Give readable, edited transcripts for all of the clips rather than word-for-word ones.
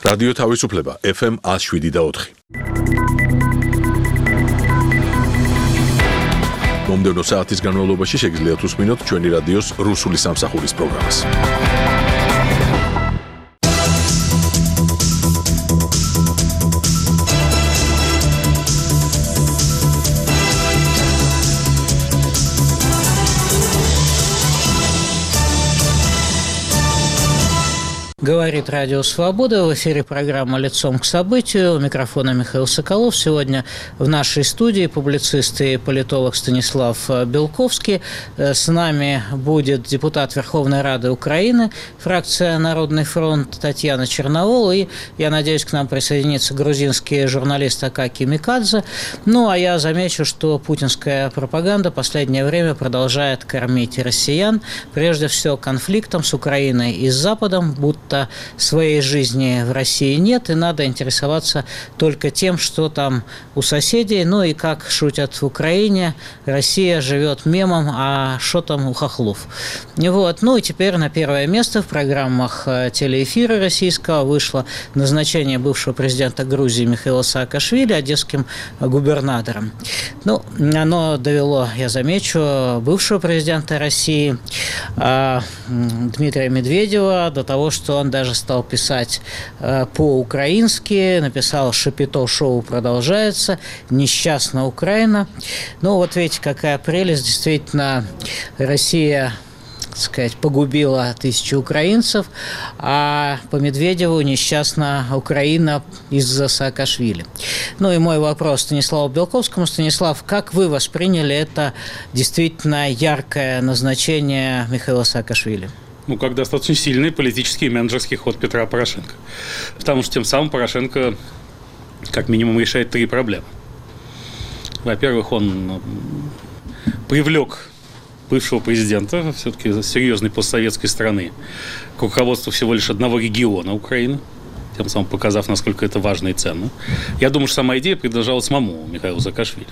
რადიო თავისუფლება FM 107.4. მომდევნო საათის განმავლობაში შეგიძლიათ უსმინოთ ჩვენი რადიოს რუსული სამსახურის პროგრამას. Говорит Радио Свобода. В эфире программа «Лицом к событию». У микрофона Михаил Соколов. Сегодня в нашей студии публицист и политолог Станислав Белковский. С нами будет депутат Верховной Рады Украины, фракция «Народный фронт» Татьяна Черновол. И, я надеюсь, к нам присоединится грузинский журналист Акаки Микадзе. Ну, а я замечу, что путинская пропаганда в последнее время продолжает кормить россиян, прежде всего, конфликтом с Украиной и с Западом, будто своей жизни в России нет, и надо интересоваться только тем, что там у соседей. Ну и как шутят в Украине, Россия живет мемом, а что там у хохлов. Вот. Ну и теперь на первое место в программах телеэфира российского вышло назначение бывшего президента Грузии Михаила Саакашвили одесским губернатором. Ну, оно довело, я замечу, бывшего президента России Дмитрия Медведева до того, что он даже стал писать по-украински, написал «Шапито шоу продолжается», «Несчастна Украина». Ну, вот видите, какая прелесть. Действительно, Россия, так сказать, погубила тысячи украинцев, а по Медведеву несчастна Украина из-за Саакашвили. Ну и мой вопрос Станиславу Белковскому. Станислав, как вы восприняли это действительно яркое назначение Михаила Саакашвили? Ну, как достаточно сильный политический и менеджерский ход Петра Порошенко. Потому что тем самым Порошенко, как минимум, решает три проблемы. Во-первых, он привлек бывшего президента, все-таки серьезной постсоветской страны, к руководству всего лишь одного региона Украины, тем самым показав, насколько это важно и ценно. Я думаю, что сама идея принадлежала самому Михаилу Саакашвили.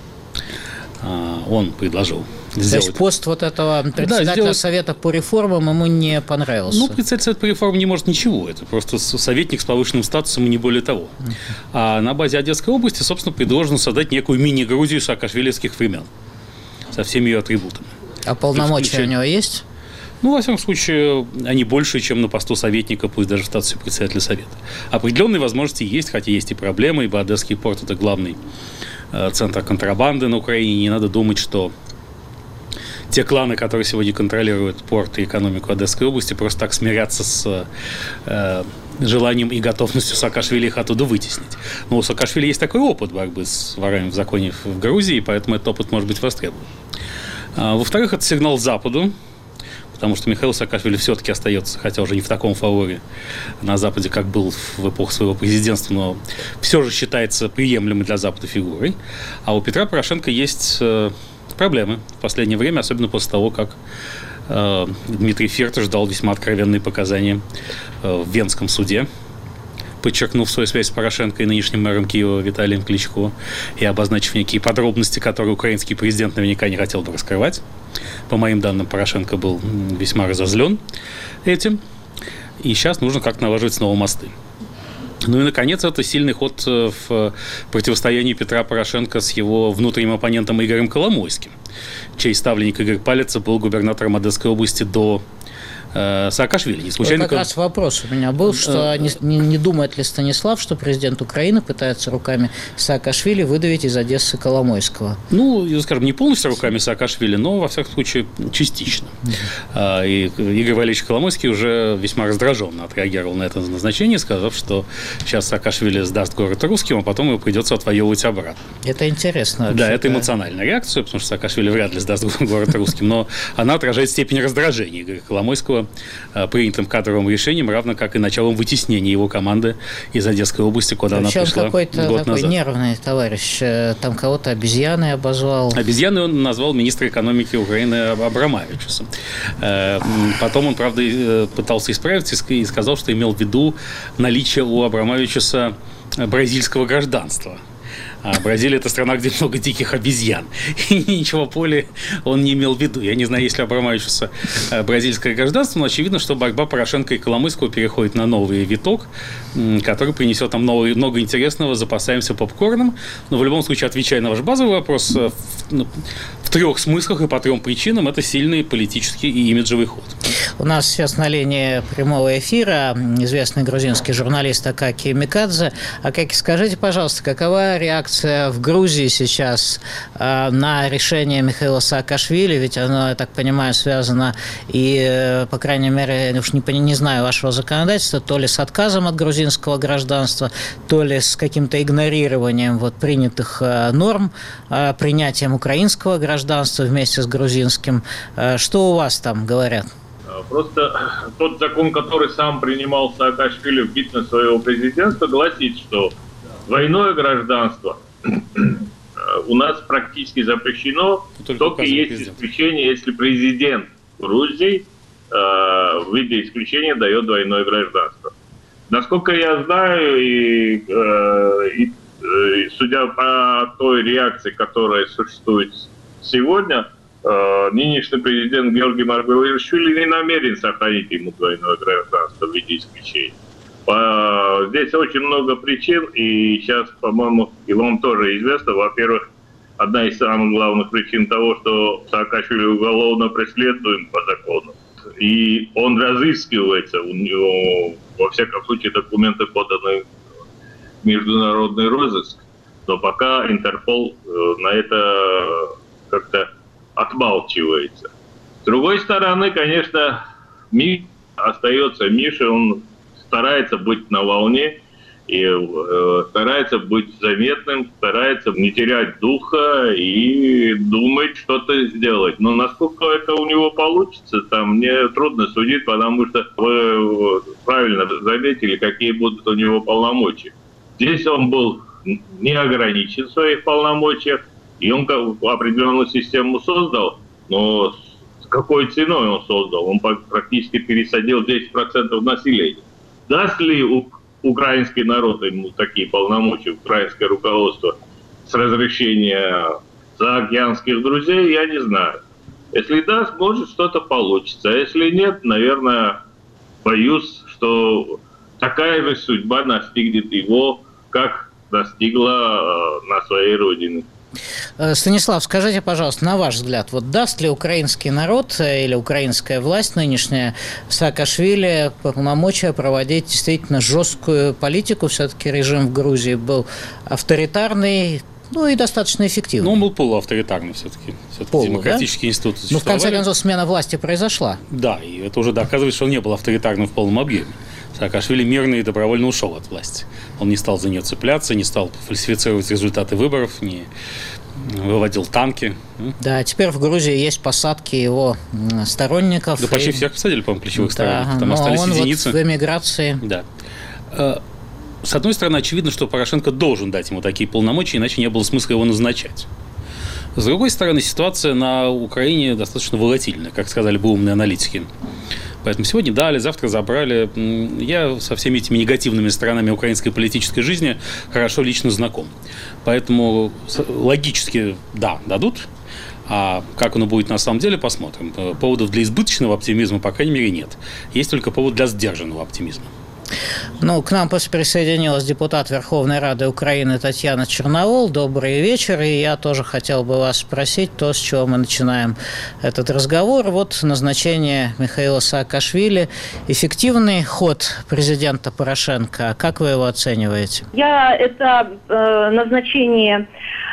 Он предложил сделать... То есть пост вот этого председателя Совета по реформам ему не понравился? Ну, председатель Совета по реформам не может ничего. Это просто советник с повышенным статусом и не более того. А на базе Одесской области, собственно, предложено создать некую мини-Грузию саакашвилевских времен со всеми ее атрибутами. А полномочия у него есть? Ну, во всяком случае, они больше, чем на посту советника, пусть даже в статусе председателя Совета. Определенные возможности есть, хотя есть и проблемы, ибо Одесский порт – это главный центр контрабанды на Украине. Не надо думать, что те кланы, которые сегодня контролируют порт и экономику Одесской области, просто так смирятся с желанием и готовностью Саакашвили их оттуда вытеснить. Но у Саакашвили есть такой опыт борьбы с ворами в законе в Грузии, поэтому этот опыт может быть востребован. Во-вторых, это сигнал Западу, потому что Михаил Саакашвили все-таки остается, хотя уже не в таком фаворе на Западе, как был в эпоху своего президентства, но все же считается приемлемой для Запада фигурой. А у Петра Порошенко есть проблемы в последнее время, особенно после того, как Дмитрий Фирташ дал весьма откровенные показания в Венском суде, подчеркнув свою связь с Порошенко и нынешним мэром Киева Виталием Кличко и обозначив некие подробности, которые украинский президент наверняка не хотел бы раскрывать. По моим данным, Порошенко был весьма разозлен этим. И сейчас нужно как-то налаживать снова мосты. Ну и, наконец, это сильный ход в противостоянии Петра Порошенко с его внутренним оппонентом Игорем Коломойским, чей ставленник Игорь Палица был губернатором Одесской области до Саакашвили. Не случайно... Вот как раз вопрос у меня был, что не думает ли Станислав, что президент Украины пытается руками Саакашвили выдавить из Одессы Коломойского? Ну, скажем, не полностью руками Саакашвили, но, во всяком случае, частично. И Игорь Валерьевич Коломойский уже весьма раздраженно отреагировал на это назначение, сказав, что сейчас Саакашвили сдаст город русским, а потом его придется отвоевывать обратно. Это интересно. Да, это эмоциональная реакция, потому что Саакашвили вряд ли сдаст город русским, но она отражает степень раздражения Игоря Коломойского принятым кадровым решением, равно как и началом вытеснения его команды из Одесской области, куда она пришла какой-то год такой назад. Нервный товарищ. Там кого-то обезьяной обозвал. Обезьяной он назвал министра экономики Украины Абрамавичуса. Потом он, правда, пытался исправиться и сказал, что имел в виду наличие у Абрамавичуса бразильского гражданства. А Бразилия – это страна, где много диких обезьян. И ничего более он не имел в виду. Я не знаю, есть ли у Абрамовичуса бразильское гражданство, но очевидно, что борьба Порошенко и Коломойского переходит на новый виток, который принесет нам много интересного. Запасаемся попкорном. Но в любом случае, отвечая на ваш базовый вопрос, в 3 смыслах и по 3 причинам это сильный политический и имиджевый ход. У нас сейчас на линии прямого эфира известный грузинский журналист Акаки Микадзе. Акаки, скажите, пожалуйста, какова реакция в Грузии сейчас на решение Михаила Саакашвили? Ведь оно, я так понимаю, связано и, по крайней мере, я уж не знаю вашего законодательства, то ли с отказом от грузинского гражданства, то ли с каким-то игнорированием принятых норм, принятием украинского гражданства вместе с грузинским. Что у вас там говорят? Просто тот закон, который сам принимал Саакашвили в бытность своего президентства, гласит, что двойное гражданство у нас практически запрещено, только есть исключение, если президент Грузии в виде исключения дает двойное гражданство. Насколько я знаю, и судя по той реакции, которая существует сегодня, нынешний президент Георгий Маргвелишвили не намерен сохранить ему двойное гражданство в виде исключения. Здесь очень много причин, и сейчас, по-моему, и вам тоже известно, во-первых, одна из самых главных причин того, что Саакашвили уголовно преследуем по закону, и он разыскивается, у него, во всяком случае, документы поданы в международный розыск, но пока Интерпол на это как-то отмалчивается. С другой стороны, конечно, Миша остается Мишей, он старается быть на волне и старается быть заметным, старается не терять духа и думать что-то сделать. Но насколько это у него получится, там мне трудно судить, потому что вы правильно заметили, какие будут у него полномочия. Здесь он был не ограничен в своих полномочиях, и он определенную систему создал, но с какой ценой он создал? Он практически пересадил 10% населения. Даст ли украинский народ ему такие полномочия, украинское руководство, с разрешения заокеанских друзей, я не знаю. Если даст, может, что-то получится. А если нет, наверное, боюсь, что такая же судьба настигнет его, как настигла на своей родине. Станислав, скажите, пожалуйста, на ваш взгляд, даст ли украинский народ или украинская власть нынешняя Саакашвили полномочия проводить действительно жесткую политику? Все-таки режим в Грузии был авторитарный, и достаточно эффективный. Но он был полуавторитарный все-таки. Демократические институты существовали. В конце концов, смена власти произошла. Да, и это уже доказывает, что он не был авторитарным в полном объеме. Саакашвили мирно и добровольно ушел от власти. Он не стал за нее цепляться, не стал фальсифицировать результаты выборов, не выводил танки. Да, теперь в Грузии есть посадки его сторонников. Да, почти всех посадили, по-моему, ключевых сторонников. Там остались единицы. В эмиграции. Да. С одной стороны, очевидно, что Порошенко должен дать ему такие полномочия, иначе не было смысла его назначать. С другой стороны, ситуация на Украине достаточно волатильная, как сказали бы умные аналитики. Поэтому сегодня дали, завтра забрали. Я со всеми этими негативными сторонами украинской политической жизни хорошо лично знаком. Поэтому логически, да, дадут. А как оно будет на самом деле, посмотрим. Поводов для избыточного оптимизма, по крайней мере, нет. Есть только повод для сдержанного оптимизма. К нам присоединилась депутат Верховной Рады Украины Татьяна Черновол. Добрый вечер. И я тоже хотел бы вас спросить то, с чего мы начинаем этот разговор. Назначение Михаила Саакашвили. Эффективный ход президента Порошенко. Как вы его оцениваете? Я это назначение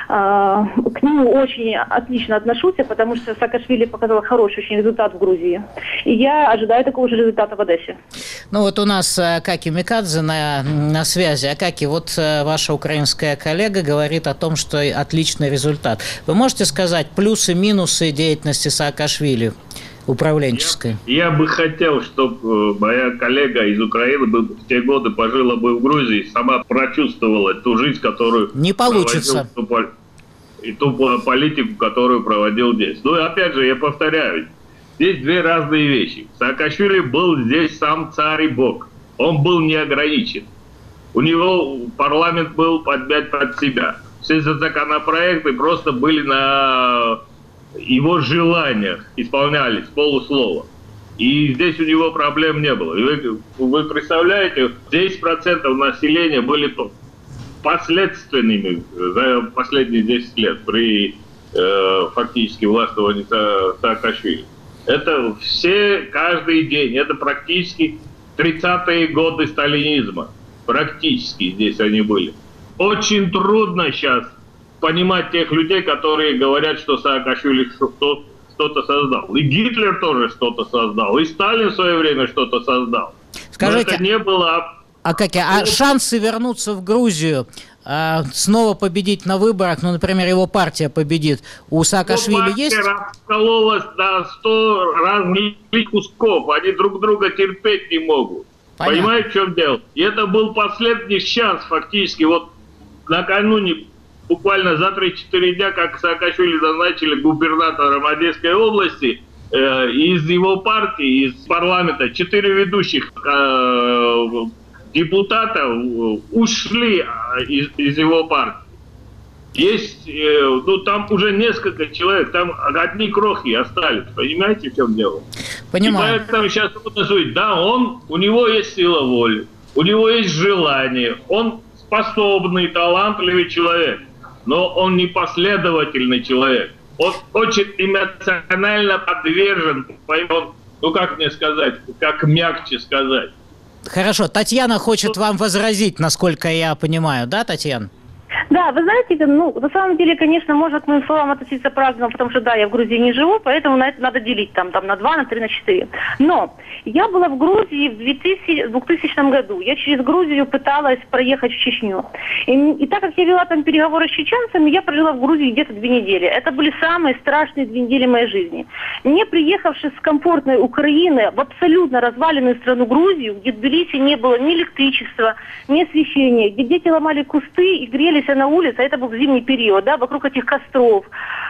к нему очень отлично отношусь, потому что Саакашвили показал хороший очень результат в Грузии. И я ожидаю такого же результата в Одессе. У нас Акаки Микадзе на связи. Акаки, ваша украинская коллега говорит о том, что отличный результат. Вы можете сказать плюсы-минусы деятельности Саакашвили управленческой? Я бы хотел, чтобы моя коллега из Украины в те годы пожила бы в Грузии, сама прочувствовала ту жизнь, которую... Не получится. И ту политику, которую проводил здесь. И опять же, я повторяю, здесь две разные вещи. Саакашвили был здесь сам царь и бог. Он был не ограничен. У него парламент был подмять под себя. все законопроекты просто были на его желаниях, исполнялись полуслова. И здесь у него проблем не было. И вы представляете, 10% населения были последственными за последние 10 лет при фактически властвовании Саакашвили. Это все каждый день. Это практически 30-е годы сталинизма. Практически здесь они были. Очень трудно сейчас понимать тех людей, которые говорят, что Саакашвили что-то создал. И Гитлер тоже что-то создал. И Сталин в свое время что-то создал. Скажите, но это не было... А шансы вернуться в Грузию, снова победить на выборах, ну, например, его партия победит, у Саакашвили есть? Раскололась на 100 разных кусков. Они друг друга терпеть не могут. Понятно. Понимаете, в чем дело? И это был последний шанс фактически. Вот накануне, буквально за 3-4 дня, как Саакашвили назначили губернатором Одесской области, из его партии, из парламента 4 ведущих депутатов ушли из его партии. Есть, там уже несколько человек, там одни крохи остались. Понимаете, в чем дело? Понимаю. И поэтому сейчас трудно судить. Да, у него есть сила воли, у него есть желание, он способный, талантливый человек, но он не последовательный человек. Он очень эмоционально подвержен, как мне сказать, как мягче сказать. Хорошо, Татьяна хочет вам возразить, насколько я понимаю, да, Татьяна? Да, вы знаете, на самом деле, конечно, можно к моим словам относиться правильно, потому что, да, я в Грузии не живу, поэтому на это надо делить там на 2, на 3, на 4. Но я была в Грузии в 2000 году. Я через Грузию пыталась проехать в Чечню. И так как я вела там переговоры с чеченцами, я прожила в Грузии где-то 2 недели. Это были самые страшные 2 недели моей жизни. Мне, приехавши с комфортной Украины в абсолютно разваленную страну Грузию, где в Тбилиси не было ни электричества, ни освещения, где дети ломали кусты и грелись на улице, а это был зимний период, да, вокруг этих костров.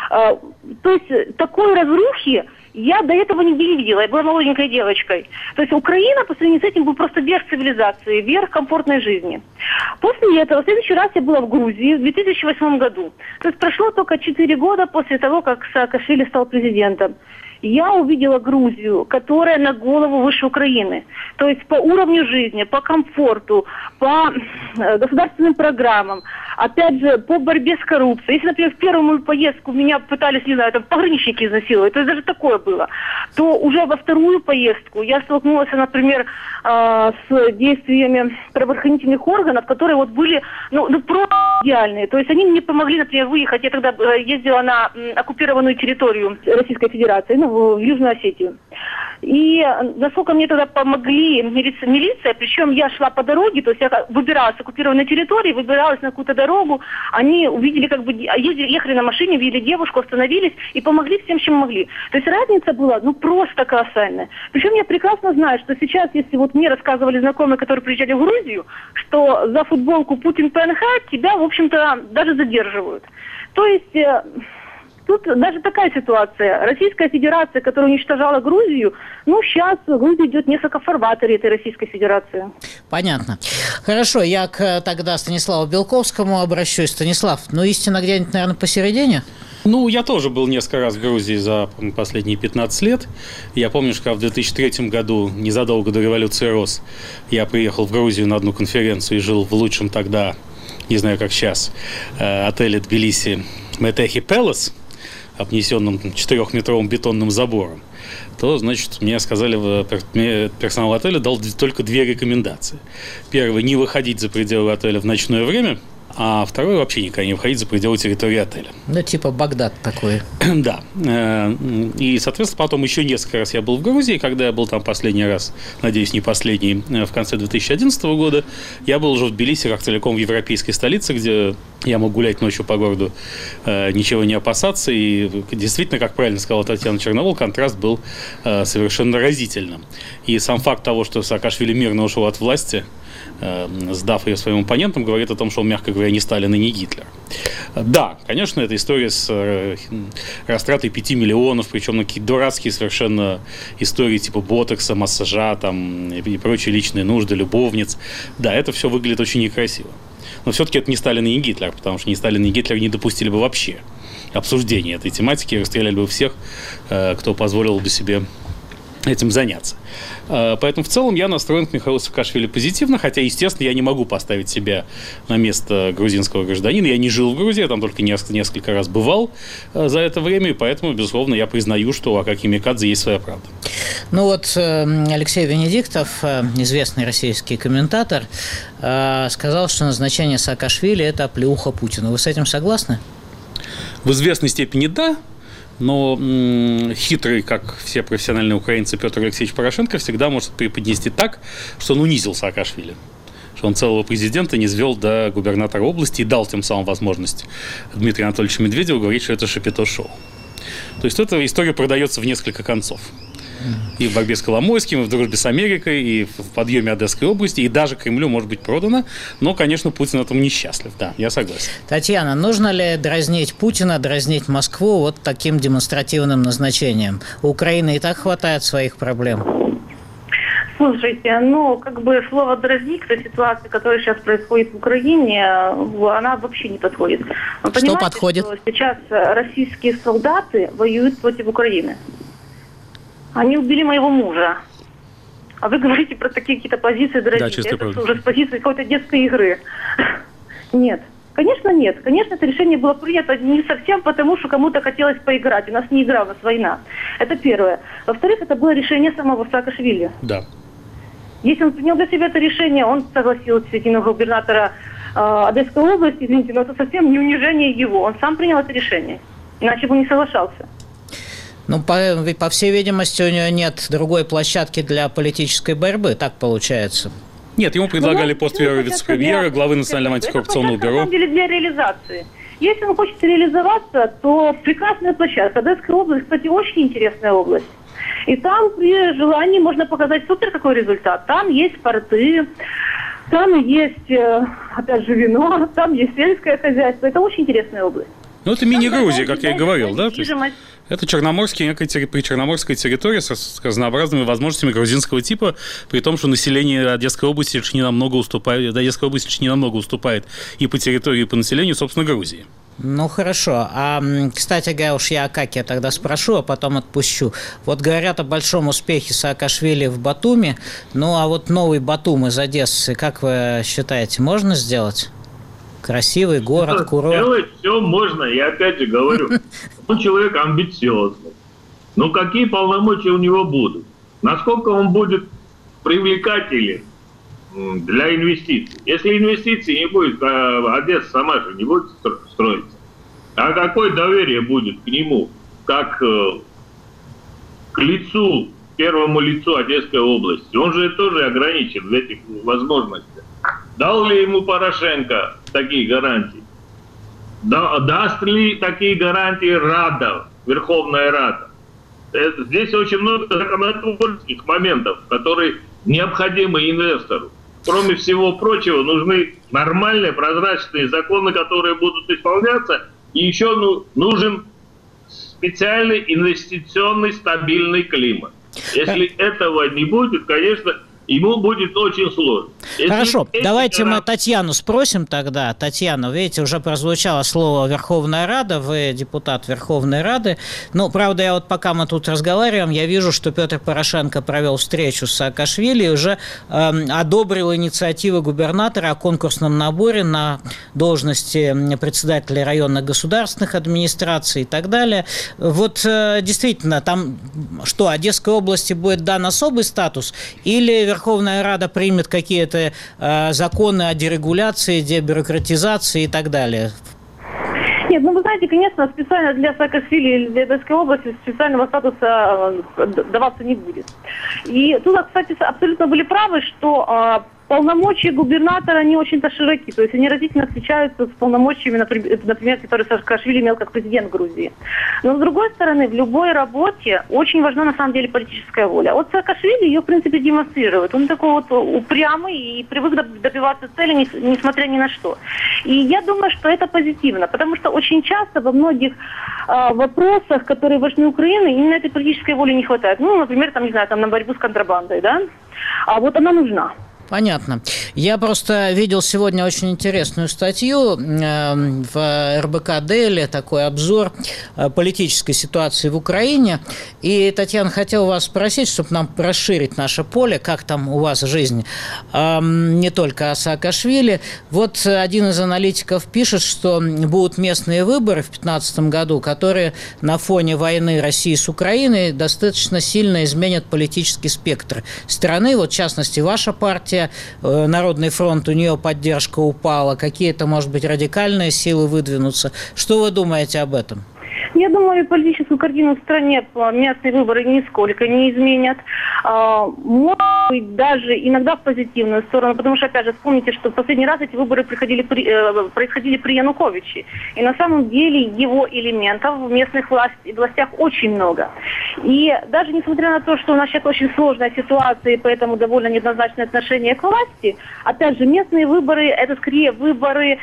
То есть такой разрухи я до этого нигде не видела. Я была молоденькой девочкой. То есть Украина по сравнению с этим был просто верх цивилизации, верх комфортной жизни. После этого, в следующий раз я была в Грузии в 2008 году. То есть прошло только 4 года после того, как Саакашвили стал президентом. Я увидела Грузию, которая на голову выше Украины. То есть по уровню жизни, по комфорту, по государственным программам, опять же, по борьбе с коррупцией. Если, например, в первую мою поездку меня пытались, не знаю, там, пограничники изнасиловать, то есть даже такое было, то уже во вторую поездку я столкнулась, например, с действиями правоохранительных органов, которые вот были, просто идеальные. То есть они мне помогли, например, выехать. Я тогда ездила на оккупированную территорию Российской Федерации, в Южную Осетию. И насколько мне тогда помогли милиция, причем я шла по дороге, то есть я выбиралась с оккупированной территории, выбиралась на какую-то дорогу, они увидели, ехали на машине, видели девушку, остановились и помогли всем, чем могли. То есть разница была, просто колоссальная. Причем я прекрасно знаю, что сейчас, если вот мне рассказывали знакомые, которые приезжали в Грузию, что за футболку Путин ПНХ тебя, в общем-то, даже задерживают. То есть... Тут даже такая ситуация. Российская Федерация, которая уничтожала Грузию, сейчас Грузия идет несколько в фарватере этой Российской Федерации. Понятно. Хорошо, я тогда Станиславу Белковскому обращусь. Станислав, истина где-нибудь, наверное, посередине? Я тоже был несколько раз в Грузии за последние 15 лет. Я помню, что в 2003 году, незадолго до революции РОС, я приехал в Грузию на одну конференцию и жил в лучшем тогда, не знаю, как сейчас, отеле Тбилиси Метехи Пелес, обнесенным 4-метровым бетонным забором, то, значит, мне сказали, персонал отеля дал только 2 рекомендации. Первое – не выходить за пределы отеля в ночное время, а второе – вообще никогда не выходить за пределы территории отеля. Типа Багдад такой. Да. И, соответственно, потом еще несколько раз я был в Грузии. Когда я был там последний раз, надеюсь, не последний, в конце 2011 года, я был уже в Тбилиси как целиком в европейской столице, где я мог гулять ночью по городу, ничего не опасаться. И действительно, как правильно сказала Татьяна Черновол, контраст был совершенно разительным. И сам факт того, что Саакашвили мирно ушел от власти, сдав ее своим оппонентам, говорит о том, что он, мягко говоря, не Сталин и не Гитлер. Да, конечно, это история с растратой 5 миллионов, причем на какие-то дурацкие совершенно истории типа ботокса, массажа и прочие личные нужды, любовниц. Да, это все выглядит очень некрасиво. Но все-таки это не Сталин и не Гитлер, потому что ни Сталин, ни Гитлер не допустили бы вообще обсуждения этой тематики, расстреляли бы всех, кто позволил бы себе этим заняться. Поэтому в целом я настроен к Михаилу Саакашвили позитивно, хотя, естественно, я не могу поставить себя на место грузинского гражданина. Я не жил в Грузии, я там только несколько раз бывал за это время, и поэтому, безусловно, я признаю, что у Акакия Микадзе есть своя правда. Ну вот Алексей Венедиктов, известный российский комментатор, сказал, что назначение Саакашвили – это оплеуха Путину. Вы с этим согласны? В известной степени да. Но хитрый, как все профессиональные украинцы, Петр Алексеевич Порошенко всегда может преподнести так, что он унизил Саакашвили. Что он целого президента не низвел до губернатора области и дал тем самым возможность Дмитрию Анатольевичу Медведеву говорить, что это шапито-шоу. То есть эта история продается в несколько концов. И в борьбе с Коломойским, и в дружбе с Америкой, и в подъеме Одесской области, и даже Кремлю может быть продано. Но, конечно, Путин этому несчастлив. Да, я согласен. Татьяна, нужно ли дразнить Путина, дразнить Москву вот таким демонстративным назначением? У Украины и так хватает своих проблем. Слушайте, слово «дразнить» к той ситуации, которая сейчас происходит в Украине, она вообще не подходит. Вы что подходит? Что сейчас российские солдаты воюют против Украины. Они убили моего мужа. А вы говорите про такие какие-то позиции дразнить. Да, это уже с позиции какой-то детской игры. Нет. Конечно, нет. Конечно, это решение было принято не совсем потому, что кому-то хотелось поиграть. У нас не игра, у нас война. Это первое. Во-вторых, это было решение самого Саакашвили. Да. Если он принял для себя это решение, он согласился с этим губернатора Одесской области, извините, но это совсем не унижение его. Он сам принял это решение. Иначе бы он не соглашался. Ну, по всей видимости, у него нет другой площадки для политической борьбы, так получается. Нет, ему предлагали пост вице-премьера, главы Национального антикоррупционного бюро. Это, на самом деле, для реализации. Если он хочет реализоваться, то прекрасная площадка. Одесская область, кстати, очень интересная область. И там при желании можно показать супер какой результат. Там есть порты, там есть, опять же, вино, там есть сельское хозяйство. Это очень интересная область. Ну, это мини-Грузия, как я и говорил, да? Это причерноморская территория с разнообразными возможностями грузинского типа, при том, что население Одесской области лишь не намного уступает и по территории, и по населению, собственно, Грузии. Ну, хорошо. Кстати говоря, уж я Акакия тогда спрошу, а потом отпущу. Вот говорят о большом успехе Саакашвили в Батуми. Ну, а вот новый Батум из Одессы, как вы считаете, можно сделать? Красивый город, курорт. Делать все можно, я опять же говорю. Он человек амбициозный. Но какие полномочия у него будут? Насколько он будет привлекателен для инвестиций? Если инвестиций не будет, Одесса сама же не будет строиться. А какое доверие будет к нему, как к лицу, первому лицу Одесской области? Он же тоже ограничен в этих возможностях. Дал ли ему Порошенко такие гарантии? Даст ли такие гарантии Рада, Верховная Рада? Здесь очень много законотворческих моментов, которые необходимы инвестору. Кроме всего прочего, нужны нормальные, прозрачные законы, которые будут исполняться. И еще нужен специальный инвестиционный стабильный климат. Если этого не будет, конечно, ему будет очень сложно. Хорошо, давайте мы Татьяну спросим тогда. Татьяна, видите, уже прозвучало слово «Верховная Рада», вы депутат Верховной Рады. Ну, правда, я вот пока мы тут разговариваем, я вижу, что Петр Порошенко провел встречу с Саакашвили и уже одобрил инициативу губернатора о конкурсном наборе на должности председателя районных государственных администраций и так далее. Вот действительно, там что, Одесской области будет дан особый статус или Верховная Рада примет какие-то законы о дерегуляции, дебюрократизации и так далее? Нет, вы знаете, конечно, специально для Саакашвили или для Одесской области специального статуса даваться не будет. И тут, кстати, абсолютно были правы, что полномочия губернатора не очень-то широки, то есть они разительно отличаются с полномочиями, например, которые Саакашвили имел как президент Грузии. Но, с другой стороны, в любой работе очень важна, на самом деле, политическая воля. Вот Саакашвили ее, в принципе, демонстрирует. Он такой вот упрямый и привык добиваться цели, несмотря ни на что. И я думаю, что это позитивно, потому что очень часто во многих вопросах, которые важны Украине, именно этой политической воли не хватает. Ну, например, там, не знаю, там на борьбу с контрабандой, да? А вот она нужна. Понятно. Я просто видел сегодня очень интересную статью в РБК Дейли, такой обзор политической ситуации в Украине. И, Татьяна, хотел вас спросить, чтобы нам расширить наше поле, как там у вас жизнь, не только о Саакашвили. Вот один из аналитиков пишет, что будут местные выборы в 2015 году, которые на фоне войны России с Украиной достаточно сильно изменят политический спектр страны. Вот, в частности, ваша партия, Народный фронт, у нее поддержка упала, какие-то, может быть, радикальные силы выдвинутся. Что вы думаете об этом? Я думаю, политическую картину в стране местные выборы нисколько не изменят. Может быть, даже иногда в позитивную сторону, потому что, опять же, вспомните, что в последний раз эти выборы происходили при Януковиче. И на самом деле его элементов в местных властях очень много. И даже несмотря на то, что у нас сейчас очень сложная ситуация, и поэтому довольно неоднозначное отношение к власти, опять же, местные выборы – это скорее выборы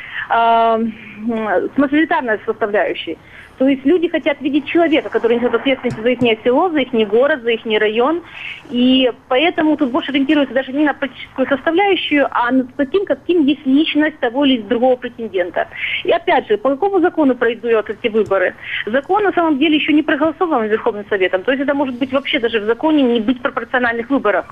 с мажоритарной составляющей. То есть люди хотят видеть человека, который несет ответственность за их село, за их город, за их район. И поэтому тут больше ориентируются даже не на политическую составляющую, а на таким, каким есть личность того или другого претендента. И опять же, по какому закону пройдут эти выборы? Закон на самом деле еще не проголосован Верховным Советом. То есть это может быть вообще даже в законе не быть пропорциональных выборов.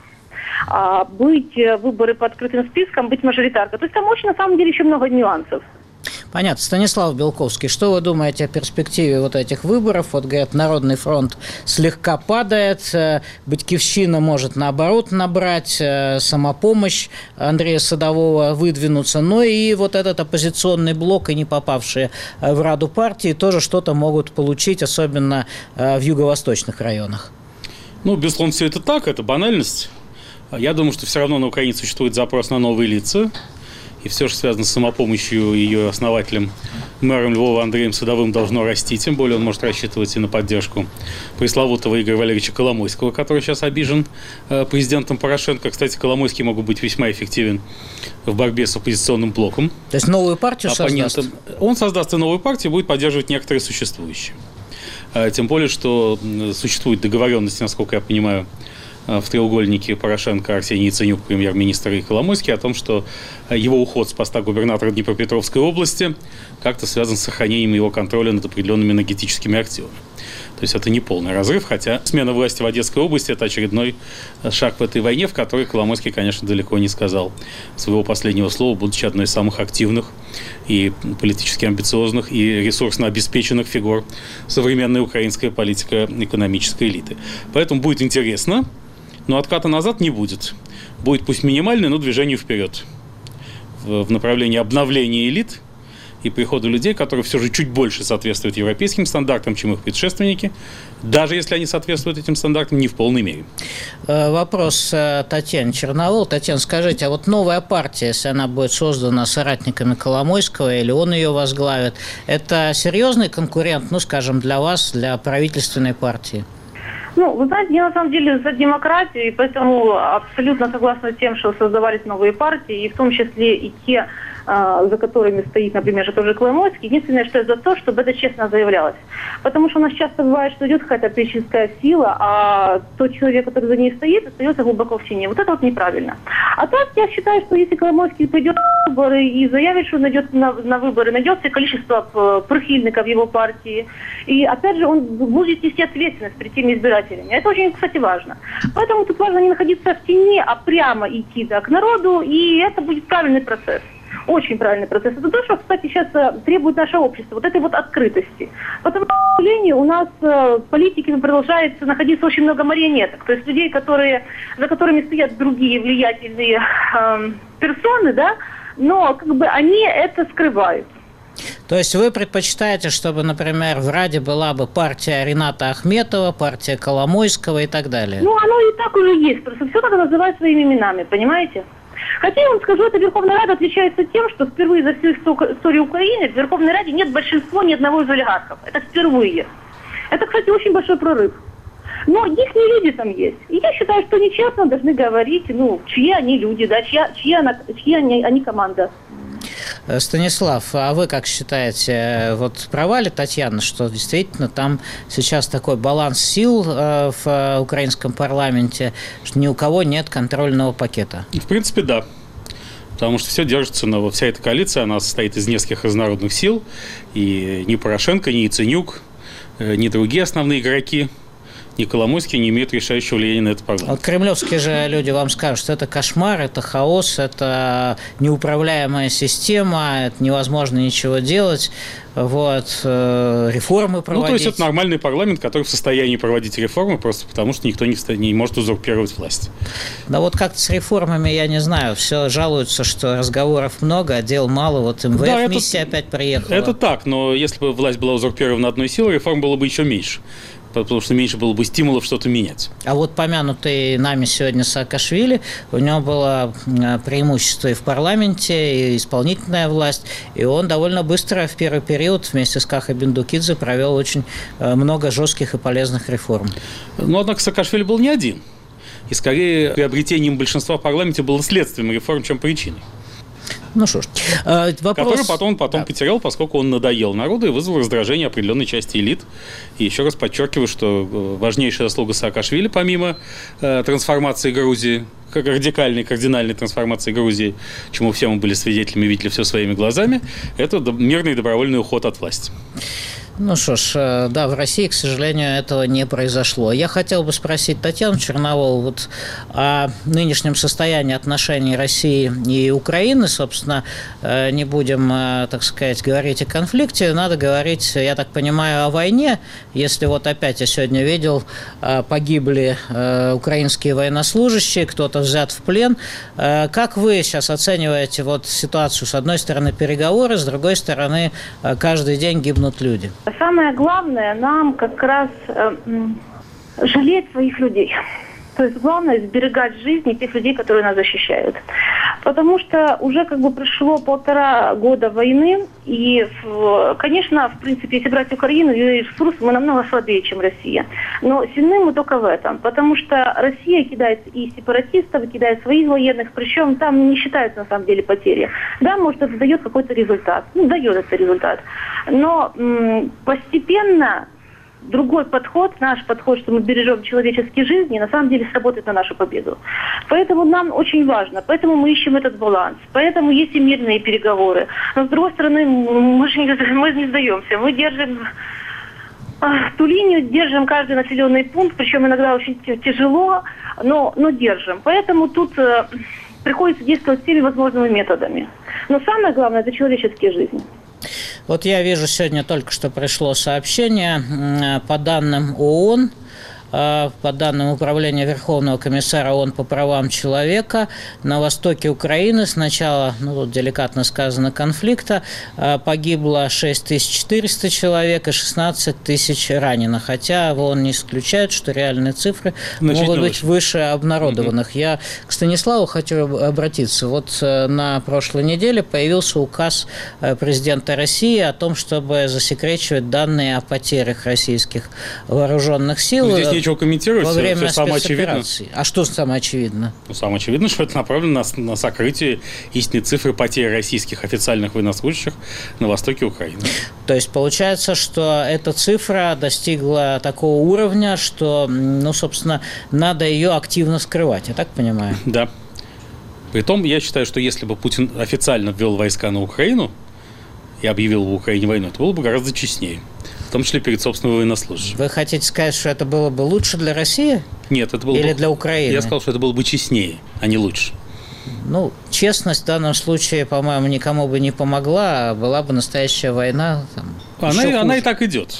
А быть выборы по открытым спискам, быть мажоритаркой. То есть там очень на самом деле еще много нюансов. Понятно. Станислав Белковский, что вы думаете о перспективе вот этих выборов? Вот, говорят, Народный фронт слегка падает, Батькивщина может, наоборот, набрать, Самопомощь Андрея Садового выдвинуться, но и вот этот оппозиционный блок и не попавшие в Раду партии тоже что-то могут получить, особенно в юго-восточных районах. Ну, безусловно, все это так, это банальность. Я думаю, что все равно на Украине существует запрос на новые лица. И все, что связано с Самопомощью, ее основателем, мэром Львова Андреем Садовым, должно расти. Тем более он может рассчитывать и на поддержку пресловутого Игоря Валерьевича Коломойского, который сейчас обижен президентом Порошенко. Кстати, Коломойский мог быть весьма эффективен в борьбе с оппозиционным блоком. То есть новую партию создаст? Он создаст и новую партию, будет поддерживать некоторые существующие. Тем более, что существует договоренность, насколько я понимаю, в треугольнике Порошенко, Арсений Яценюк, премьер-министр, и Коломойский, о том, что его уход с поста губернатора Днепропетровской области как-то связан с сохранением его контроля над определенными энергетическими активами. То есть это не полный разрыв, хотя смена власти в Одесской области – это очередной шаг в этой войне, в которой Коломойский, конечно, далеко не сказал своего последнего слова, будучи одной из самых активных и политически амбициозных и ресурсно обеспеченных фигур современной украинской политико-экономической элиты. Поэтому будет интересно, но отката назад не будет. Будет пусть минимальное, но движение вперед в направлении обновления элит и прихода людей, которые все же чуть больше соответствуют европейским стандартам, чем их предшественники, даже если они соответствуют этим стандартам не в полной мере. Вопрос Татьяне Черновол. Татьяна, скажите, а вот новая партия, если она будет создана соратниками Коломойского или он ее возглавит, это серьезный конкурент, ну, скажем, для вас, для правительственной партии? Ну, вы знаете, я на самом деле за демократию, и поэтому абсолютно согласна с тем, что создавались новые партии, и в том числе и те, за которыми стоит, например, же тоже Коломойский. Единственное, что я за то, чтобы это честно заявлялось. Потому что у нас часто бывает, что идет какая-то политическая сила, а тот человек, который за ней стоит, остается глубоко в тени. Вот это вот неправильно. А так я считаю, что если Коломойский пойдет на выборы и заявит, что найдет на выборы, найдется количество прихильников его партии, и опять же он будет нести ответственность перед теми избирателями. Это очень, кстати, важно. Поэтому тут важно не находиться в тени, а прямо идти к народу, и это будет правильный процесс. Очень правильный процесс. Это то, что, кстати, сейчас требует наше общество, вот этой вот открытости. Потому что, к сожалению, у нас в политике продолжает находиться очень много марионеток. То есть людей, за которыми стоят другие влиятельные персоны, да, но как бы они это скрывают. То есть вы предпочитаете, чтобы, например, в Раде была бы партия Рената Ахметова, партия Коломойского и так далее? Ну, оно и так уже есть. Просто все надо называть своими именами, понимаете? Хотя я вам скажу, эта Верховная Рада отличается тем, что впервые за всю историю Украины в Верховной Раде нет большинства ни одного из олигархов. Это впервые. Это, кстати, очень большой прорыв. Но их люди там есть. И я считаю, что нечестно должны говорить, чьи они люди, да, чья они команда. Станислав, а вы как считаете, вот права ли Татьяна, что действительно там сейчас такой баланс сил в украинском парламенте, что ни у кого нет контрольного пакета? В принципе, да. Потому что все держится, вся эта коалиция, она состоит из нескольких разнородных сил. И ни Порошенко, ни Яценюк, ни другие основные игроки, ни Коломойский не имеют решающего влияния на этот парламент. Вот кремлевские же люди вам скажут, что это кошмар, это хаос, это неуправляемая система, это невозможно ничего делать, вот, реформы проводить. То есть это нормальный парламент, который в состоянии проводить реформы, просто потому что никто не может узурпировать власть. Да вот как-то с реформами, я не знаю, все жалуются, что разговоров много, а дел мало, вот МВФ миссия опять приехала. Это так, но если бы власть была узурпирована одной силой, реформ было бы еще меньше. Потому что меньше было бы стимулов что-то менять. А вот помянутый нами сегодня Саакашвили, у него было преимущество и в парламенте, и исполнительная власть, и он довольно быстро в первый период вместе с Кахой Бендукидзе провел очень много жестких и полезных реформ. Но, однако, Саакашвили был не один. И, скорее, приобретением большинства в парламенте было следствием реформ, чем причиной. Ну что ж, вопрос... Который потом потерял, поскольку он надоел народу и вызвал раздражение определенной части элит. И еще раз подчеркиваю, что важнейшая заслуга Саакашвили, помимо трансформации Грузии, кардинальной трансформации Грузии, чему все мы были свидетелями, видели все своими глазами, это мирный и добровольный уход от власти. Ну что ж, да, в России, к сожалению, этого не произошло. Я хотел бы спросить Татьяну Черноволу вот о нынешнем состоянии отношений России и Украины. Собственно, не будем, так сказать, говорить о конфликте, надо говорить, я так понимаю, о войне. Если вот опять я сегодня видел, погибли украинские военнослужащие, кто-то взят в плен. Как вы сейчас оцениваете вот ситуацию? С одной стороны переговоры, с другой стороны каждый день гибнут люди. Самое главное нам как раз жалеть своих людей. То есть главное сберегать жизни тех людей, которые нас защищают. Потому что уже прошло 1,5 года войны, и, конечно, в принципе, если брать Украину, ее ресурс, мы намного слабее, чем Россия. Но сильны мы только в этом, потому что Россия кидает и сепаратистов, и кидает своих военных, причем там не считаются на самом деле потери. Да, может, это дает какой-то результат, дает это результат. Но постепенно другой подход, наш подход, что мы бережем человеческие жизни, на самом деле сработает на нашу победу. Поэтому нам очень важно, поэтому мы ищем этот баланс, поэтому есть и мирные переговоры. Но с другой стороны, мы не сдаемся, мы держим ту линию, держим каждый населенный пункт, причем иногда очень тяжело, но держим. Поэтому тут приходится действовать всеми возможными методами. Но самое главное – это человеческие жизни. Вот я вижу, сегодня только что пришло сообщение по данным ООН, по данным Управления Верховного комиссара ООН по правам человека, на востоке Украины с начала, тут деликатно сказано, конфликта погибло 6400 человек и 16 тысяч ранено. Хотя ООН не исключает, что реальные цифры могут быть выше обнародованных. Я к Станиславу хочу обратиться. Вот на прошлой неделе появился указ президента России о том, чтобы засекречивать данные о потерях российских вооруженных сил. Нечего комментировать, во время все самое очевидно. А что самое очевидно? Самое очевидно, что это направлено на сокрытие истинной цифры потерь российских официальных военнослужащих на востоке Украины. То есть получается, что эта цифра достигла такого уровня, что, собственно, надо ее активно скрывать, я так понимаю? Да. Притом, я считаю, что если бы Путин официально ввел войска на Украину и объявил в Украине войну, это было бы гораздо честнее. В том числе перед собственным военнослужащим. Вы хотите сказать, что это было бы лучше для России? Нет, это было Или для Украины? Я сказал, что это было бы честнее, а не лучше. Честность в данном случае, по-моему, никому бы не помогла, а была бы настоящая война. Она и так идет.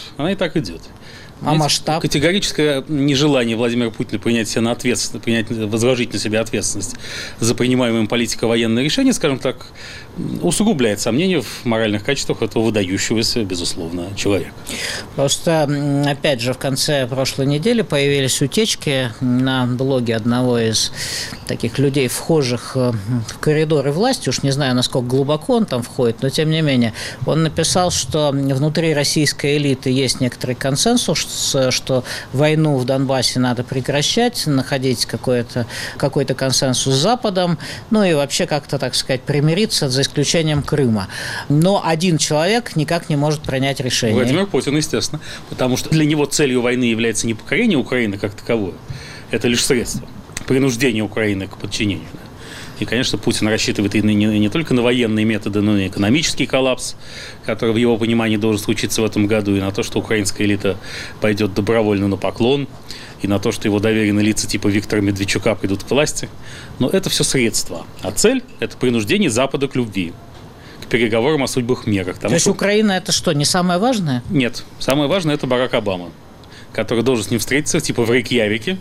А масштаб? Категорическое нежелание Владимира Путина возложить на себя ответственность за принимаемые им политико-военные решения, скажем так, усугубляет сомнения в моральных качествах этого выдающегося, безусловно, человека. Просто, опять же, в конце прошлой недели появились утечки на блоге одного из таких людей, вхожих в коридоры власти, уж не знаю, насколько глубоко он там входит, но тем не менее, он написал, что внутри российской элиты есть некоторый консенсус, что войну в Донбассе надо прекращать, находить какой-то консенсус с Западом, ну и вообще как-то, так сказать, примириться, за исключением Крыма. Но один человек никак не может принять решение. Владимир Путин, естественно. Потому что для него целью войны является не покорение Украины как таковое, это лишь средство принуждения Украины к подчинению. И, конечно, Путин рассчитывает и не только на военные методы, но и на экономический коллапс, который в его понимании должен случиться в этом году, и на то, что украинская элита пойдет добровольно на поклон, и на то, что его доверенные лица типа Виктора Медведчука придут к власти. Но это все средства. А цель – это принуждение Запада к любви, к переговорам о судьбах мира. То есть Украина – это что, не самое важное? Нет. Самое важное – это Барак Обама, который должен с ним встретиться типа в Рейкьявике.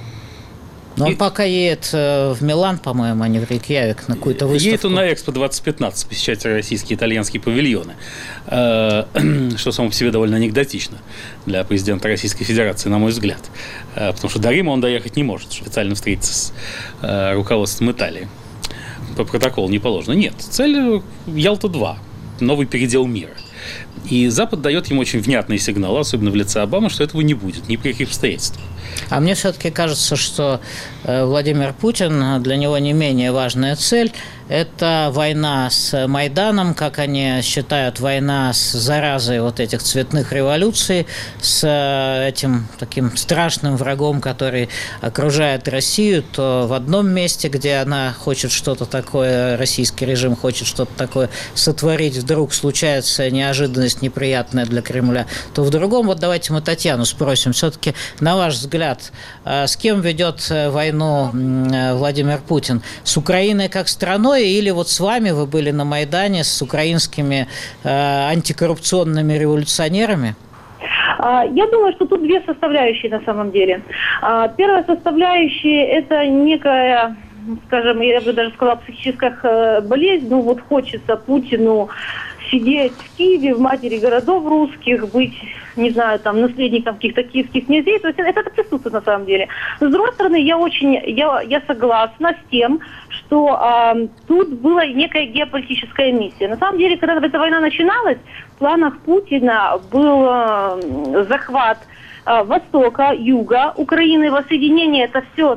Но он пока едет в Милан, по-моему, а не в Рейкьявик, на какую-то выставку. Едет он на Экспо 2015 посещать российские и итальянские павильоны, что само по себе довольно анекдотично для президента Российской Федерации, на мой взгляд. Потому что до Рима он доехать не может, официально встретиться с руководством Италии. По протоколу не положено. Нет, цель Ялта-2, новый передел мира. И Запад дает ему очень внятные сигналы, особенно в лице Обамы, что этого не будет ни при каких обстоятельствах. А мне все-таки кажется, что Владимир Путин, для него не менее важная цель – это война с Майданом, как они считают, война с заразой вот этих цветных революций, с этим таким страшным врагом, который окружает Россию, то в одном месте, где она хочет что-то такое, российский режим хочет что-то такое сотворить, вдруг случается неожиданность неприятная для Кремля, то в другом, вот давайте мы Татьяну спросим, все-таки, на ваш взгляд, с кем ведет войну Владимир Путин? С Украиной как страной или вот с вами вы были на Майдане с украинскими антикоррупционными революционерами? Я думаю, что тут две составляющие на самом деле. Первая составляющая – это некая, скажем, я бы даже сказала, психическая болезнь. Ну вот хочется Путину сидеть в Киеве, в матери городов русских, быть, не знаю, там, наследником каких-то киевских князей. То есть это присутствует на самом деле. Но, с другой стороны, я согласна с тем, что тут была некая геополитическая миссия. На самом деле, когда эта война начиналась, в планах Путина был захват Востока, Юга Украины, воссоединение это все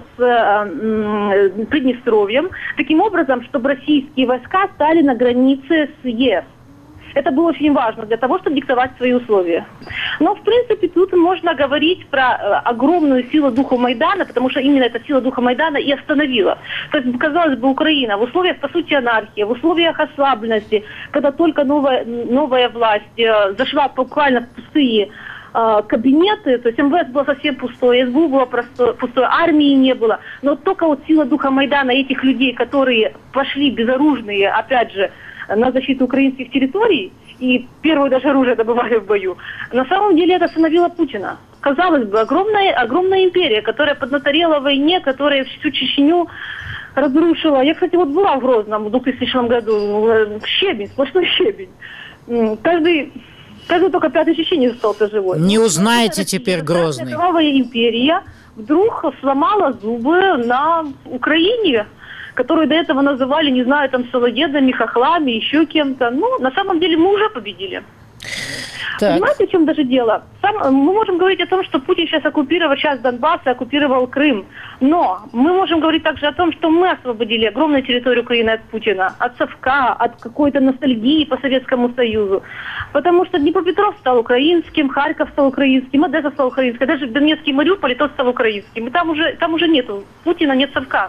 с Приднестровьем, таким образом, чтобы российские войска стали на границе с ЕС. Это было очень важно для того, чтобы диктовать свои условия. Но, в принципе, тут можно говорить про огромную силу духа Майдана, потому что именно эта сила духа Майдана и остановила. То есть, казалось бы, Украина в условиях, по сути, анархии, в условиях ослабленности, когда только новая власть зашла буквально в пустые кабинеты, то есть МВС было совсем пустое, СБУ было пустое, армии не было. Но только вот сила духа Майдана этих людей, которые пошли безоружные, опять же, на защиту украинских территорий, и первое даже оружие добывали в бою, на самом деле это остановило Путина. Казалось бы, огромная империя, которая поднаторела в войне, которая всю Чечню разрушила. Я, кстати, вот была в Грозном в 2000 году. Щебень, сплошной щебень. Каждый только пятый чеченец остался живой. Не узнаете теперь Грозный. Кровавая империя вдруг сломала зубы на Украине, которую до этого называли, не знаю, там, салоедами, хохлами, еще кем-то. Ну, на самом деле мы уже победили. Так. Понимаете, в чем даже дело? Мы можем говорить о том, что Путин сейчас оккупировал часть Донбасса, оккупировал Крым. Но мы можем говорить также о том, что мы освободили огромную территорию Украины от Путина, от совка, от какой-то ностальгии по Советскому Союзу. Потому что Днепропетровск стал украинским, Харьков стал украинским, Одесса стал украинским, даже Донецкий Мариуполь тот стал украинским. И там уже нету Путина, нет совка.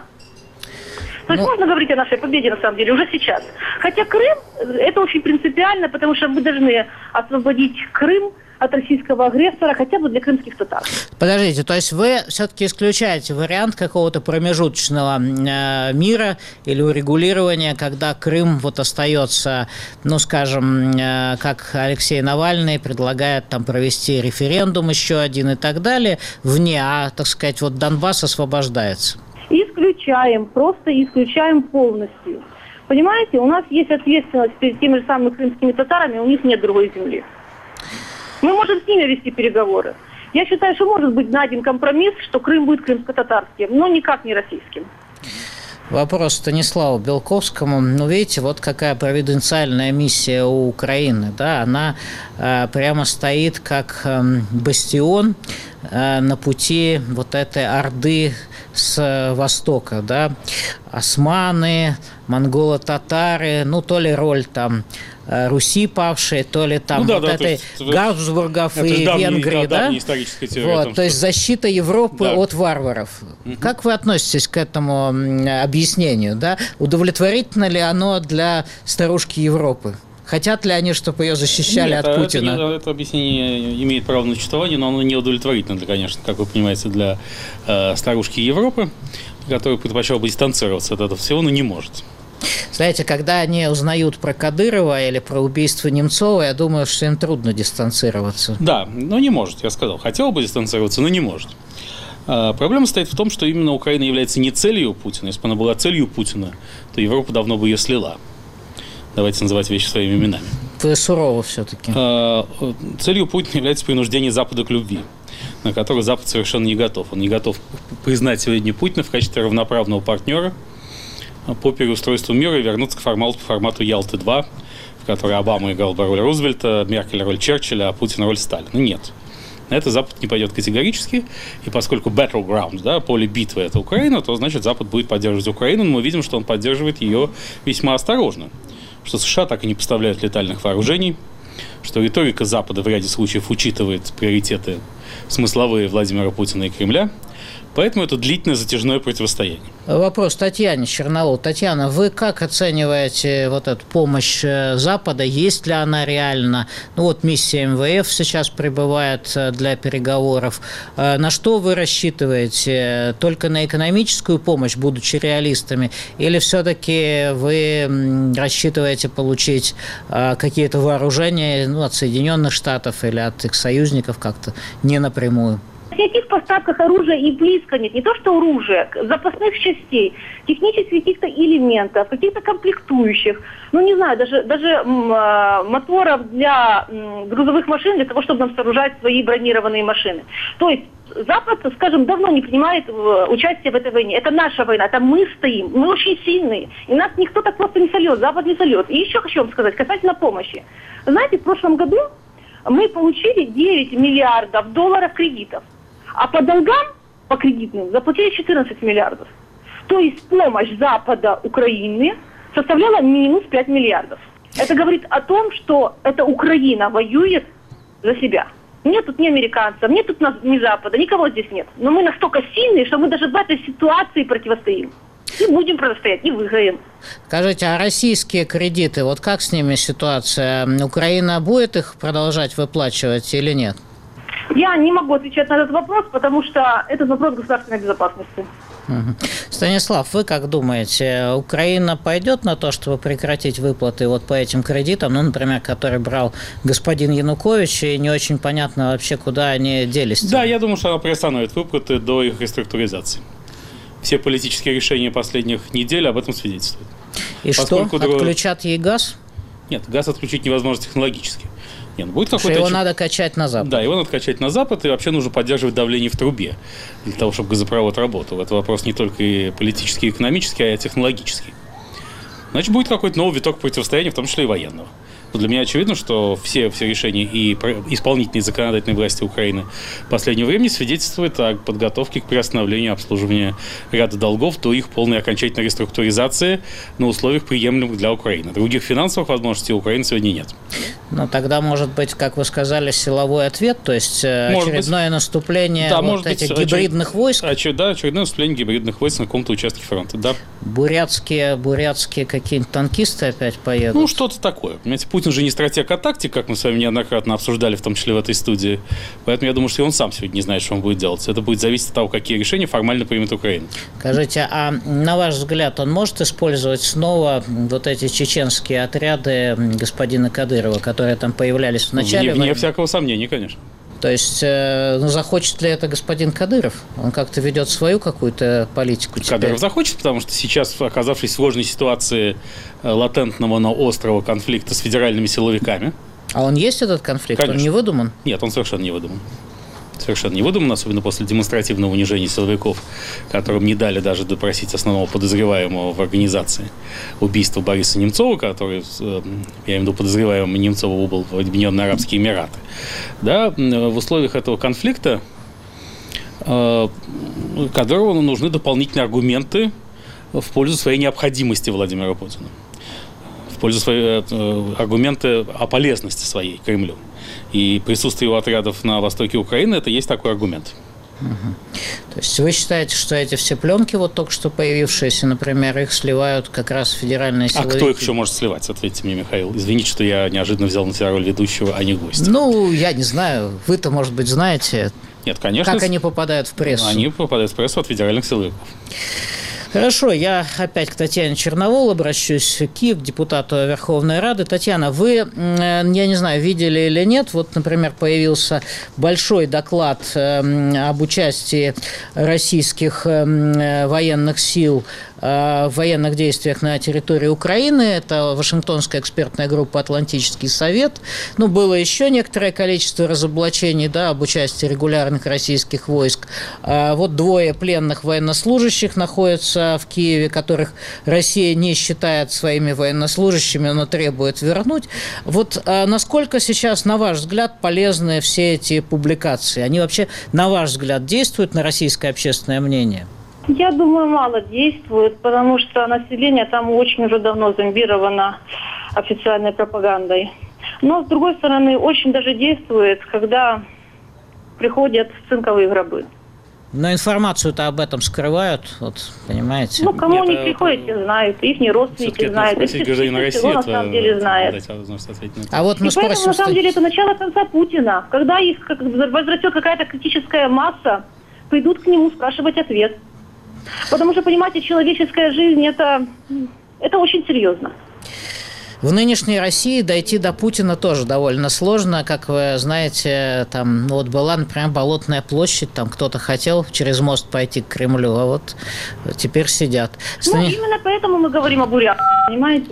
То есть можно говорить о нашей победе, на самом деле, уже сейчас. Хотя Крым, это очень принципиально, потому что мы должны освободить Крым от российского агрессора хотя бы для крымских татар. Подождите, то есть вы все-таки исключаете вариант какого-то промежуточного мира или урегулирования, когда Крым вот остается, ну, скажем, как Алексей Навальный предлагает там провести референдум еще один и так далее, вне, так сказать, вот Донбасс освобождается? Исключаем, просто исключаем полностью. Понимаете, у нас есть ответственность перед теми же самыми крымскими татарами, у них нет другой земли. Мы можем с ними вести переговоры. Я считаю, что может быть найден компромисс, что Крым будет крымско-татарским, но никак не российским. Вопрос Станиславу Белковскому. Ну, видите, вот какая провиденциальная миссия у Украины. Да? Она прямо стоит как бастион на пути вот этой орды с востока. Да? Османы, монголо-татары, ну, то ли роль там Руси павшей, то ли там этой Габсбургов и Венгрии, да? Вот, то есть защита Европы от варваров. Как вы относитесь к этому объяснению, да? Удовлетворительно ли оно для старушки Европы? Хотят ли они, чтобы ее защищали от Путина? Это объяснение имеет право на существование, но оно не удовлетворительно, конечно, как вы понимаете, для старушки Европы, которая предпочла бы дистанцироваться от этого всего, но не может. Знаете, когда они узнают про Кадырова или про убийство Немцова, я думаю, что им трудно дистанцироваться. Да, но не может, я сказал. Хотел бы дистанцироваться, но не может. Проблема состоит в том, что именно Украина является не целью Путина. Если бы она была целью Путина, то Европа давно бы ее слила. Давайте называть вещи своими именами. Вы сурово все-таки. Целью Путина является принуждение Запада к любви, на которую Запад совершенно не готов. Он не готов признать сегодня Путина в качестве равноправного партнера по переустройству мира и вернуться к формату Ялты-2, в которой Обама играл бы роль Рузвельта, Меркель роль Черчилля, а Путин роль Сталина. Нет. На это Запад не пойдет категорически, и поскольку battleground, да, поле битвы – это Украина, то, значит, Запад будет поддерживать Украину, но мы видим, что он поддерживает ее весьма осторожно, что США так и не поставляют летальных вооружений, что риторика Запада в ряде случаев учитывает приоритеты смысловые Владимира Путина и Кремля. Поэтому это длительное затяжное противостояние. Вопрос Татьяне Черновол. Татьяна, вы как оцениваете вот эту помощь Запада? Есть ли она реально? Ну вот миссия МВФ сейчас прибывает для переговоров. На что вы рассчитываете? Только на экономическую помощь, будучи реалистами? Или все-таки вы рассчитываете получить какие-то вооружения от Соединенных Штатов или от их союзников как-то не напрямую? О никаких поставках оружия и близко нет. Не то что оружия, запасных частей, технических каких-то элементов, каких-то комплектующих. Ну, не знаю, даже моторов для грузовых машин, для того, чтобы нам сооружать свои бронированные машины. То есть Запад, скажем, давно не принимает участие в этой войне. Это наша война, это мы стоим, мы очень сильные. И нас никто так просто не сольет, Запад не сольет. И еще хочу вам сказать, касательно помощи. Знаете, в прошлом году мы получили 9 миллиардов долларов кредитов. А по долгам, по кредитным, заплатили 14 миллиардов. То есть помощь Запада Украине составляла минус 5 миллиардов. Это говорит о том, что эта Украина воюет за себя. Нет тут ни американцев, нет тут ни Запада, никого здесь нет. Но мы настолько сильные, что мы даже в этой ситуации противостоим. И будем противостоять, и выиграем. Скажите, а российские кредиты, вот как с ними ситуация? Украина будет их продолжать выплачивать или нет? Я не могу отвечать на этот вопрос, потому что это вопрос государственной безопасности. Станислав, вы как думаете, Украина пойдет на то, чтобы прекратить выплаты вот по этим кредитам, ну, например, который брал господин Янукович, и не очень понятно вообще, куда они делись? Да, я думаю, что она приостановит выплаты до их реструктуризации. Все политические решения последних недель об этом свидетельствуют. И поскольку что, отключат ей газ? Нет, газ отключить невозможно технологически. Нет, будет какой-то... Его надо качать на Запад. Да, его надо качать на Запад, и вообще нужно поддерживать давление в трубе для того, чтобы газопровод работал. Это вопрос не только и политический, и экономический, а и технологический. Значит, будет какой-то новый виток противостояния, в том числе и военного. Но для меня очевидно, что все решения и исполнительной и законодательной власти Украины последнего времени свидетельствуют о подготовке к приостановлению обслуживания ряда долгов до их полной окончательной реструктуризации на условиях, приемлемых для Украины. Других финансовых возможностей у Украины сегодня нет. Ну, тогда, может быть, как вы сказали, силовой ответ, то есть очередное наступление этих гибридных войск? Да, очередное наступление гибридных войск на каком-то участке фронта, да. Бурятские какие-нибудь танкисты опять поедут? Ну, что-то такое. Понимаете, Путин же не стратег, а тактик, как мы с вами неоднократно обсуждали, в том числе в этой студии. Поэтому я думаю, что и он сам сегодня не знает, что он будет делать. Это будет зависеть от того, какие решения формально примет Украина. Скажите, а на ваш взгляд, он может использовать снова вот эти чеченские отряды господина Кадырова, которые там появлялись в начале? Вне всякого сомнения, конечно. То есть, захочет ли это господин Кадыров? Он как-то ведет свою какую-то политику теперь? Кадыров захочет, потому что сейчас, оказавшись в сложной ситуации латентного, но острого конфликта с федеральными силовиками... А он есть, этот конфликт? Конечно. Он не выдуман? Нет, он совершенно не выдуман. Совершенно невыдуманно, особенно после демонстративного унижения силовиков, которым не дали даже допросить основного подозреваемого в организации убийства Бориса Немцова, который, я имею в виду подозреваемого Немцова, убыл в Объединенные Арабские Эмираты. Да, в условиях этого конфликта, которого нужны дополнительные аргументы в пользу своей необходимости Владимира Путина, в пользу своей аргументы о полезности своей Кремлю. И присутствие его отрядов на востоке Украины – это есть такой аргумент. То есть вы считаете, что эти все пленки, вот только что появившиеся, например, их сливают как раз федеральные силовики? А кто их еще может сливать? Ответьте мне, Михаил. Извините, что я неожиданно взял на себя роль ведущего, а не гостя. Ну, я не знаю. Вы-то, может быть, знаете, нет, конечно, как они попадают в прессу? Они попадают в прессу от федеральных силовиков. Хорошо, я опять к Татьяне Черновол обращусь, Киев, депутату Верховной Рады. Татьяна, вы, я не знаю, видели или нет, вот, например, появился большой доклад об участии российских военных сил в военных действиях на территории Украины. Это Вашингтонская экспертная группа «Атлантический совет». Ну, было еще некоторое количество разоблачений, да, об участии регулярных российских войск. Вот 2 пленных военнослужащих находятся в Киеве, которых Россия не считает своими военнослужащими, но требует вернуть. Вот насколько сейчас, на ваш взгляд, полезны все эти публикации? Они вообще, на ваш взгляд, действуют на российское общественное мнение? Я думаю, мало действует, потому что население там очень уже давно зомбировано официальной пропагандой. Но, с другой стороны, очень даже действует, когда приходят в цинковые гробы. Но информацию-то об этом скрывают, вот, понимаете? Ну, кому они приходят, те знают, их родственники знают. Спросить гражданина России, на самом деле знает. А вот мы поэтому, на самом деле, это начало конца Путина. Когда их возрастет какая-то критическая масса, придут к нему спрашивать ответ. Потому что, понимаете, человеческая жизнь это очень серьезно. В нынешней России дойти до Путина тоже довольно сложно. Как вы знаете, там вот была, например, Болотная площадь, там кто-то хотел через мост пойти к Кремлю, а вот теперь сидят. Ну, именно поэтому мы говорим о бурятах, понимаете?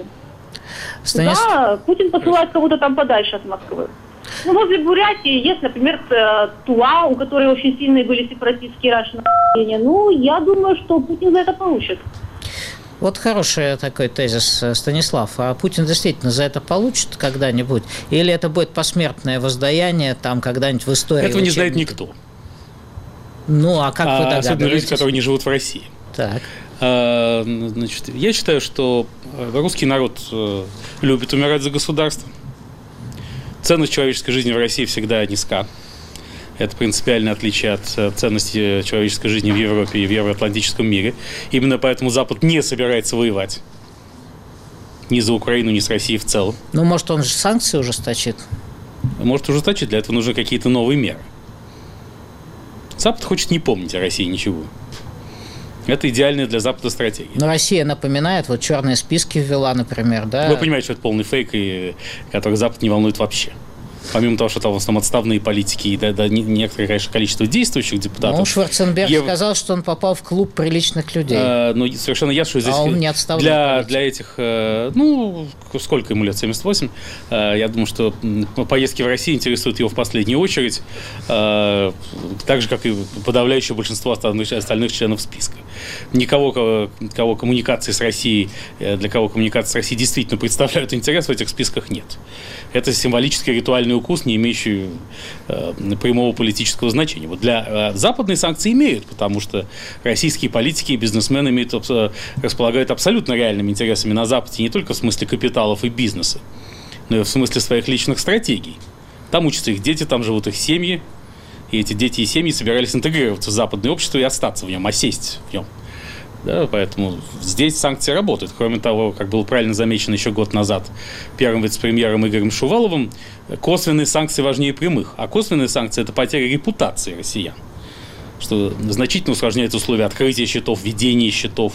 Да, Путин посылает кого-то там подальше от Москвы. Ну, возле Бурятии есть, например, Тула, у которой очень сильные были сепаратистские раньше настроения. Ну, я думаю, что Путин за это получит. Вот хороший такой тезис, Станислав. А Путин действительно за это получит когда-нибудь? Или это будет посмертное воздаяние там когда-нибудь в истории? Этого не знает никто. Ну, а как вы догадываетесь? Особенно люди, которые не живут в России. Так. Значит, я считаю, что русский народ любит умирать за государство. Ценность человеческой жизни в России всегда низка. Это принципиальное отличие от ценности человеческой жизни в Европе и в евроатлантическом мире. Именно поэтому Запад не собирается воевать. Ни за Украину, ни с Россией в целом. Ну, может, он же санкции ужесточит? Может ужесточить, для этого нужны какие-то новые меры. Запад хочет не помнить о России ничего. Это идеальная для Запада стратегия. Но Россия напоминает, вот черные списки ввела, например, да? Вы понимаете, что это полный фейк, который Запад не волнует вообще. Помимо того, что там отставные политики и некоторое, конечно, количество действующих депутатов. Ну, Шварценберг сказал, что он попал в клуб приличных людей. Ну, совершенно ясно, что здесь он не отставной для этих, сколько ему лет, 78, я думаю, что поездки в Россию интересуют его в последнюю очередь, так же, как и подавляющее большинство остальных членов списка. Никого, кого коммуникации с Россией, для кого коммуникации с Россией действительно представляют интерес, в этих списках нет. Это символический ритуальный укус, не имеющий прямого политического значения. Вот для западные санкции имеют, потому что российские политики и бизнесмены располагают абсолютно реальными интересами на Западе, не только в смысле капиталов и бизнеса, но и в смысле своих личных стратегий. Там учатся их дети, там живут их семьи, и эти дети и семьи собирались интегрироваться в западное общество и остаться в нем, осесть в нем. Да, поэтому здесь санкции работают. Кроме того, как было правильно замечено еще год назад первым вице-премьером Игорем Шуваловым, косвенные санкции важнее прямых. А косвенные санкции – это потеря репутации россиян, что значительно усложняет условия открытия счетов, ведения счетов.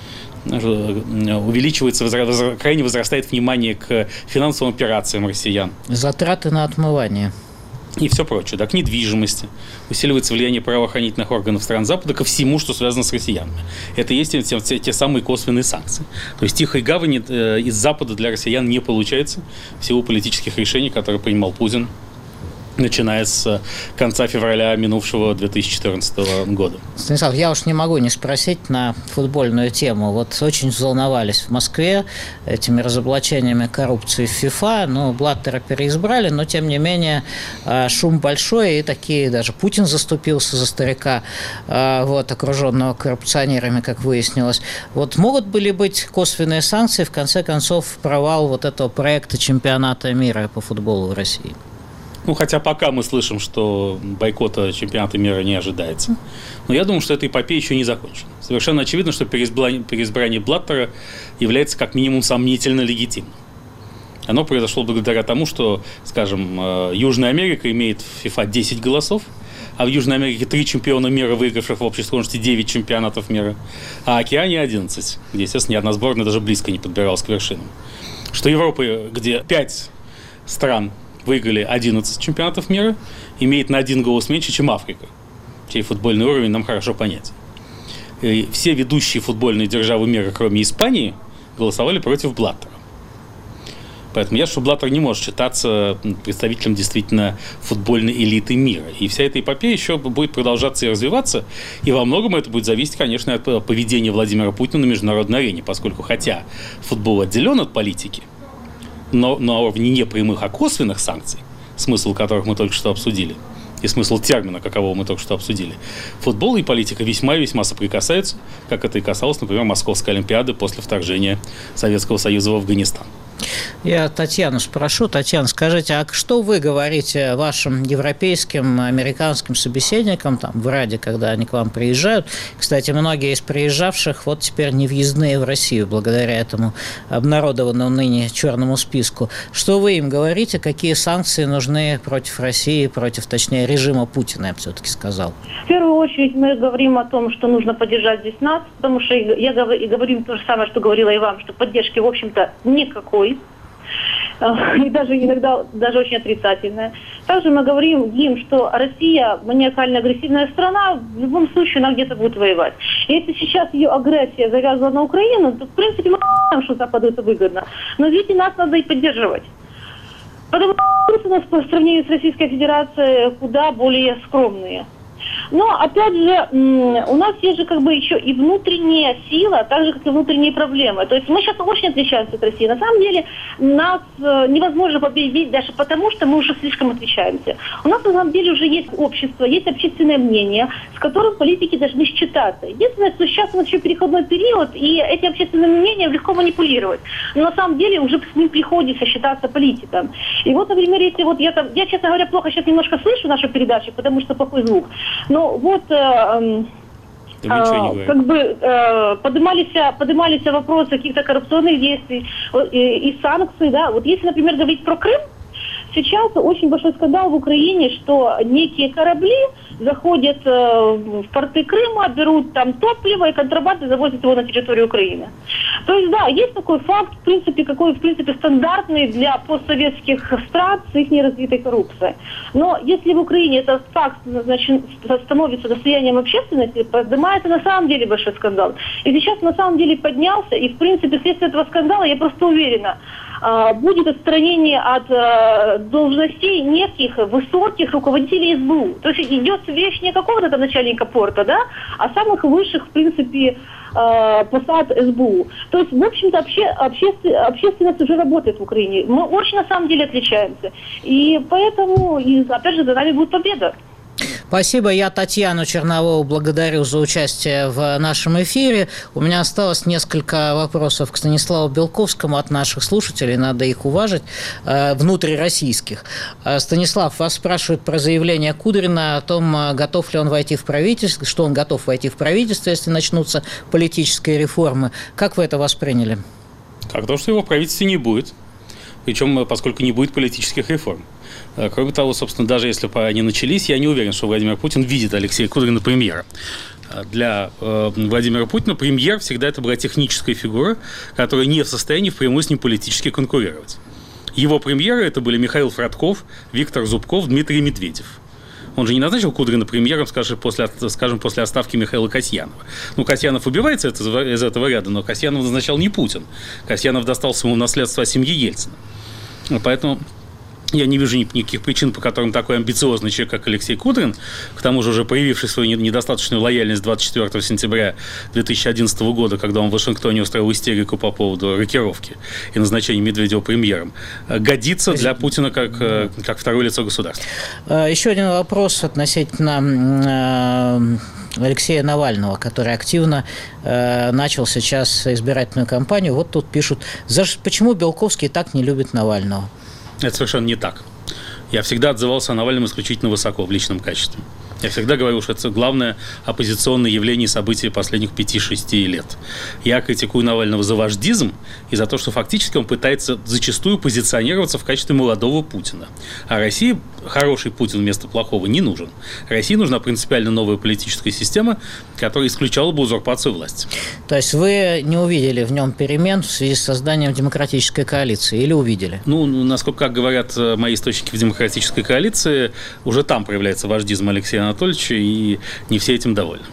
Увеличивается, крайне возрастает внимание к финансовым операциям россиян. Затраты на отмывание. И все прочее, да, к недвижимости. Усиливается влияние правоохранительных органов стран Запада ко всему, что связано с россиянами. Это и есть те самые косвенные санкции. То есть тихой гавани из Запада для россиян не получается в силу политических решений, которые принимал Путин начиная с конца февраля минувшего 2014 года. Станислав, я уж не могу не спросить на футбольную тему. Вот очень взволновались в Москве этими разоблачениями коррупции в ФИФА. Ну, Блаттера переизбрали, но, тем не менее, шум большой, и такие даже Путин заступился за старика, вот, окруженного коррупционерами, как выяснилось. Вот могут были быть косвенные санкции, в конце концов, провал вот этого проекта чемпионата мира по футболу в России? Ну, хотя пока мы слышим, что бойкота чемпионата мира не ожидается. Но я думаю, что эта эпопея еще не закончена. Совершенно очевидно, что переизбрание Блаттера является как минимум сомнительно легитимным. Оно произошло благодаря тому, что, скажем, Южная Америка имеет в FIFA 10 голосов, а в Южной Америке 3 чемпиона мира, выигравших в общей сложности 9 чемпионатов мира, а Океане 11, где, естественно, ни одна сборная даже близко не подбиралась к вершинам. Что Европа, где 5 стран выиграли 11 чемпионатов мира, имеет на 1 голос меньше, чем Африка, чей футбольный уровень нам хорошо понятен. И все ведущие футбольные державы мира, кроме Испании, голосовали против Блаттера. Поэтому ясно, что Блаттер не может считаться представителем действительно футбольной элиты мира. И вся эта эпопея еще будет продолжаться и развиваться. И во многом это будет зависеть, конечно, от поведения Владимира Путина на международной арене, поскольку хотя футбол отделен от политики, но на уровне не прямых, а косвенных санкций, смысл которых мы только что обсудили, и смысл термина, какового мы только что обсудили, футбол и политика весьма и весьма соприкасаются, как это и касалось, например, Московской Олимпиады после вторжения Советского Союза в Афганистан. Я Татьяну спрошу. Татьяна, скажите, а что вы говорите вашим европейским, американским собеседникам там, в Раде, когда они к вам приезжают? Кстати, многие из приезжавших вот теперь не въездные в Россию, благодаря этому обнародованному ныне черному списку. Что вы им говорите? Какие санкции нужны против России, против, точнее, режима Путина, я бы все-таки сказал? В первую очередь мы говорим о том, что нужно поддержать здесь нас, потому что я говорим то же самое, что говорила и вам, что поддержки, в общем-то, никакой. И даже иногда даже очень отрицательная. Также мы говорим им, что Россия маниакально-агрессивная страна, в любом случае она где-то будет воевать. И если сейчас ее агрессия завязана на Украину, то в принципе мы знаем, что Западу это выгодно. Но видите, нас надо и поддерживать. Потому что у нас по сравнению с Российской Федерацией куда более скромные. Но, опять же, у нас есть же как бы еще и внутренняя сила, так же, как и внутренние проблемы. То есть мы сейчас очень отличаемся от России. На самом деле нас невозможно победить даже потому, что мы уже слишком отличаемся. У нас на самом деле уже есть общество, есть общественное мнение, с которым политики должны считаться. Единственное, что сейчас у нас еще переходной период, и этим общественным мнением легко манипулировать. Но на самом деле уже с ним приходится считаться политиком. И вот, например, если вот я, честно говоря, плохо сейчас немножко слышу нашу передачу, потому что плохой звук. Но вот как бы поднимались вопросы каких-то коррупционных действий и санкций, да. Вот если, например, говорить про Крым, сейчас очень большой скандал в Украине, что некие корабли заходят в порты Крыма, берут там топливо и контрабандой завозят его на территорию Украины. То есть, да, есть такой факт, в принципе, стандартный для постсоветских стран с их неразвитой коррупцией. Но если в Украине этот факт, значит, становится достоянием общественности, поднимается на самом деле большой скандал. И сейчас на самом деле поднялся, и в принципе вследствие этого скандала, я просто уверена, будет отстранение от должностей неких высоких руководителей СБУ. То есть идет речь не какого-то там начальника порта, да, а самых высших, в принципе, посад СБУ. То есть, в общем-то, общественность уже работает в Украине. Мы очень, на самом деле, отличаемся. И поэтому, опять же, за нами будет победа. Спасибо. Я Татьяну Чернову благодарю за участие в нашем эфире. У меня осталось несколько вопросов к Станиславу Белковскому от наших слушателей. Надо их уважить. Внутрироссийских. Станислав, вас спрашивают про заявление Кудрина о том, готов ли он войти в правительство, что он готов войти в правительство, если начнутся политические реформы. Как вы это восприняли? Как то, что его в правительстве не будет. Причем, поскольку не будет политических реформ. Кроме того, собственно, даже если бы они начались, я не уверен, что Владимир Путин видит Алексея Кудрина премьера. Для Владимира Путина премьер всегда это была техническая фигура, которая не в состоянии впрямую с ним политически конкурировать. Его премьеры это были Михаил Фродков, Виктор Зубков, Дмитрий Медведев. Он же не назначил Кудрина премьером, скажем, после отставки Михаила Касьянова. Ну, Касьянов убивается из этого ряда, но Касьянов назначал не Путин. Касьянов достался ему в наследство от семьи Ельцина. Поэтому Я не вижу никаких причин, по которым такой амбициозный человек, как Алексей Кудрин, к тому же уже проявивший свою недостаточную лояльность 24 сентября 2011 года, когда он в Вашингтоне устроил истерику по поводу рокировки и назначения Медведева премьером, годится для Путина как второе лицо государства. Еще один вопрос относительно Алексея Навального, который активно начал сейчас избирательную кампанию. Вот тут пишут, почему Белковский так не любит Навального? Это совершенно не так. Я всегда отзывался о Навальном исключительно высоко в личном качестве. Я всегда говорил, что это главное оппозиционное явление и событие последних 5-6 лет. Я критикую Навального за вождизм и за то, что фактически он пытается зачастую позиционироваться в качестве молодого Путина. А России хороший Путин вместо плохого не нужен. России нужна принципиально новая политическая система, которая исключала бы узурпацию власти. То есть вы не увидели в нем перемен в связи с созданием демократической коалиции или увидели? Насколько, как говорят мои источники в демократической коалиции, уже там проявляется вождизм Алексея Анатольевича, и не все этим довольны.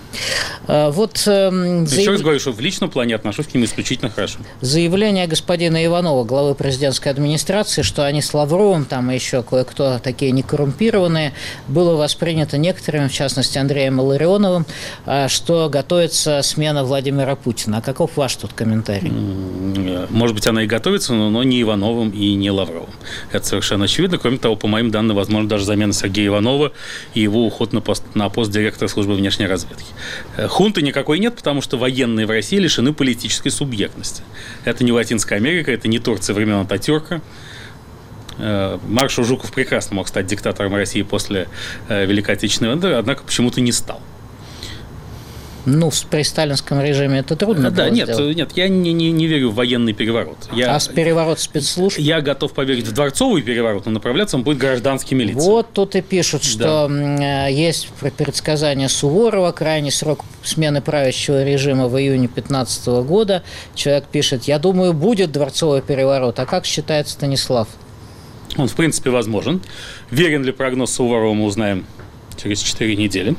Еще раз говорю, что в личном плане отношусь к ним исключительно хорошо. Заявление господина Иванова, главы президентской администрации, что они с Лавровым, там еще кое-кто такие некоррумпированные, было воспринято некоторыми, в частности Андреем Илларионовым, что готовится смена Владимира Путина. А каков ваш тут комментарий? Может быть, она и готовится, но не Ивановым и не Лавровым. Это совершенно очевидно. Кроме того, по моим данным, возможно даже замена Сергея Иванова и его уход на пост директора службы внешней разведки. Хунты никакой нет, потому что военные в России лишены политической субъектности. Это не Латинская Америка, это не Турция времен Ататюрка. Маршал Жуков прекрасно мог стать диктатором России после Великой Отечественной войны, однако почему-то не стал. При сталинском режиме это трудно было сделать. Нет, я не верю в военный переворот. Переворот спецслужб? Я готов поверить в дворцовый переворот, но направляться он будет гражданскими лицами. Вот тут и пишут, что есть предсказание Суворова, крайний срок смены правящего режима в июне 2015 года. Человек пишет, я думаю, будет дворцовый переворот. А как считает Станислав? Он, в принципе, возможен. Верен ли прогноз Суворова, мы узнаем через 4 недели.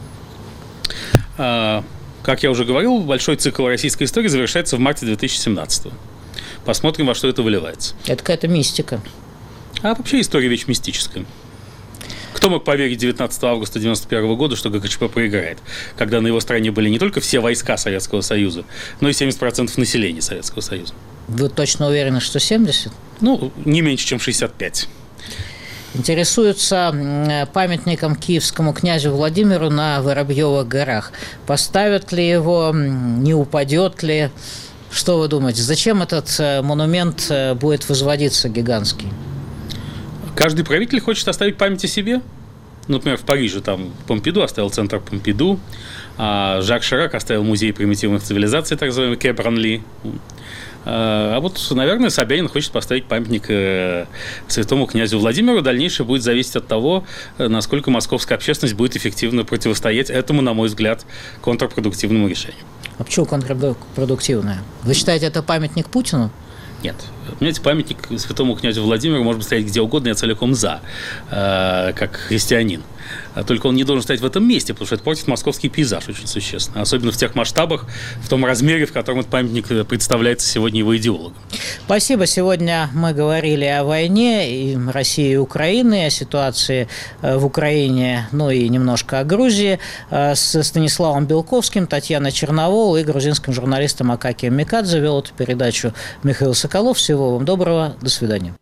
Как я уже говорил, большой цикл российской истории завершается в марте 2017 года. Посмотрим, во что это выливается. Это какая-то мистика. А вообще история вещь мистическая. Кто мог поверить 19 августа 1991 года, что ГКЧП проиграет, когда на его стороне были не только все войска Советского Союза, но и 70% населения Советского Союза? Вы точно уверены, что 70? Не меньше, чем 65. Интересуются памятником киевскому князю Владимиру на Воробьевых горах. Поставят ли его, не упадет ли? Что вы думаете? Зачем этот монумент будет возводиться гигантский? Каждый правитель хочет оставить память о себе. Например, в Париже там Помпиду оставил центр Помпиду, а Жак Ширак оставил музей примитивных цивилизаций, так называемый Quai Branly. А наверное, Собянин хочет поставить памятник святому князю Владимиру. Дальнейшее будет зависеть от того, насколько московская общественность будет эффективно противостоять этому, на мой взгляд, контрпродуктивному решению. А почему контрпродуктивное? Вы считаете, это памятник Путину? Нет. Понимаете, памятник святому князю Владимиру может стоять где угодно, я целиком за, как христианин. Только он не должен стоять в этом месте, потому что это портит московский пейзаж очень существенно. Особенно в тех масштабах, в том размере, в котором этот памятник представляется сегодня его идеологам. Спасибо. Сегодня мы говорили о войне и России и Украины, о ситуации в Украине, и немножко о Грузии, с Станиславом Белковским, Татьяной Черновол и грузинским журналистом Акакием Микадзе. Вел эту передачу Михаил Соколов. Всего вам доброго. До свидания.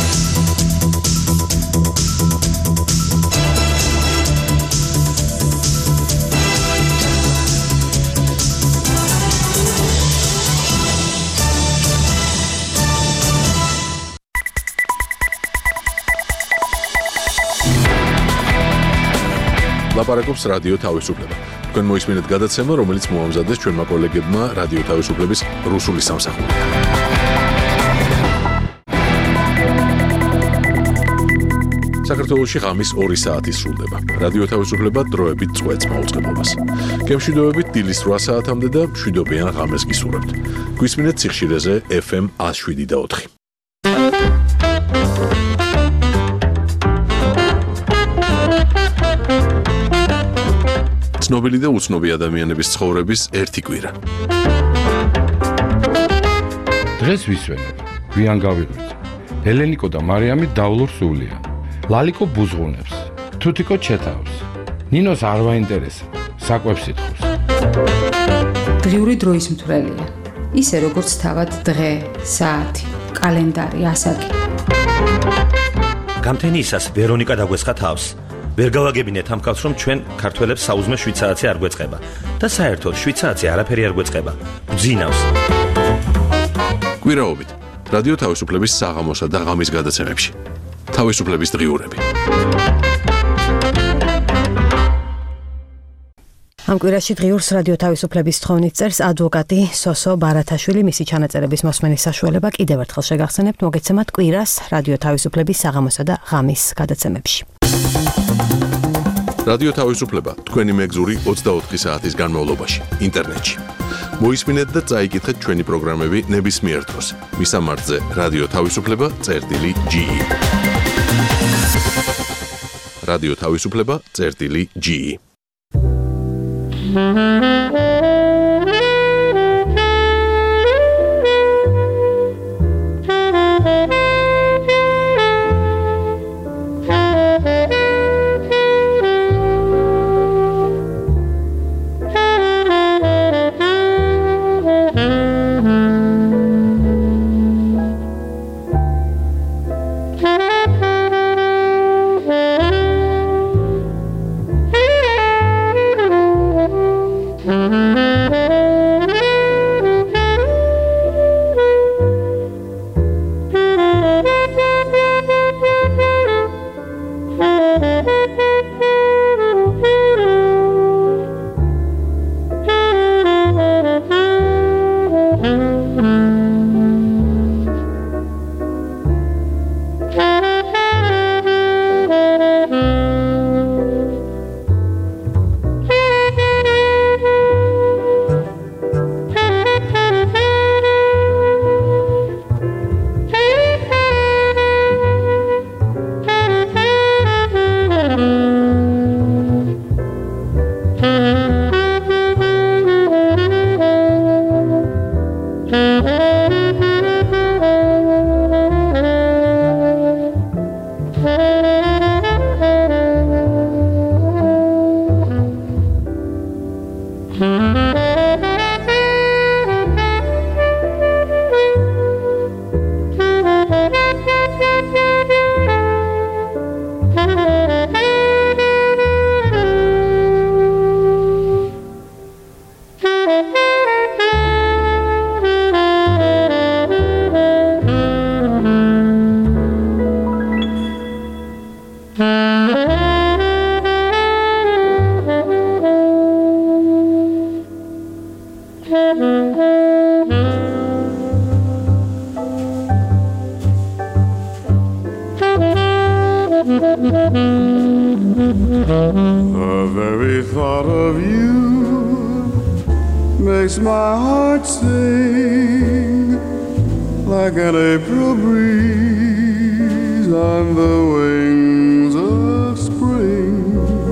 ლაპარაკობს რადიო თავისუფლება. თქვენ მოისმინეთ გადაცემა, რომელიც მოამზადეს ჩვენმა კოლეგებმა რადიო თავისუფლების რუსული სამსახური. საქართველოში ღამის 2 საათი სრულდება. რადიო თავისუფლება დროებით წვეთს მაუწყებლობას. გემშვიდობებით დილის 8 საათამდე და მშვიდობიან ღამეს გისურვებთ. გვისმინეთ სიხშირეზე FM 107.4. ცნობილი და უცნობი ადამიანების ცხოვრების ერთი კვირა. დღეს ვისვენებ, გვიან გავიღვიძე. ელენიკო და მარიამი დავლურ სულია. ლალიკო ბუზღუნებს, თუთიკო ჩეთავს. ნინოს არ ვაინტერესა, საკვებს ითხოვს. დღიური დროის მთვრელია. ისე როგორც თავად დღე, საათი, კალენდარი, ასაკი. გამთენიისას ვერონიკა დაგვესხა თავს. ვერ გავაგებინეთ ამ კაცს, რომ ჩვენ ქართველებს საუზმე შვიცარიცი არ გვეწყება და საერთოდ შვიცარიცი არაფერი არ გვეწყება. გძინავს. კვირაობით რადიო თავისუფლების საღამოსა და ღამის გადაცემებში. თავისუფლების დღიურები. ამ კვირაში დღიურს რადიო თავისუფლების თხოვნით წერს ადვოკატი სოსო ბარათაშვილი. მისი ჩანაწერების მოსმენის საშუალება კიდევ ერთხელ შეგახსენებთ, მოგეცემათ კვირას რადიო თავისუფლების საღამოსა და ღამის გადაცემებში. რადიო თავისუფლება თქვენი მეგზური 24 საათის განმავლობაში ინტერნეტში. მოისმინეთ და წაიკითხეთ ჩვენი პროგრამები ნებისმიერ დროს. მისამართზე რადიო თავისუფლება.ge. რადიო თავისუფლება.ge. The very thought of you makes my heart sing like an April breeze on the wings of spring,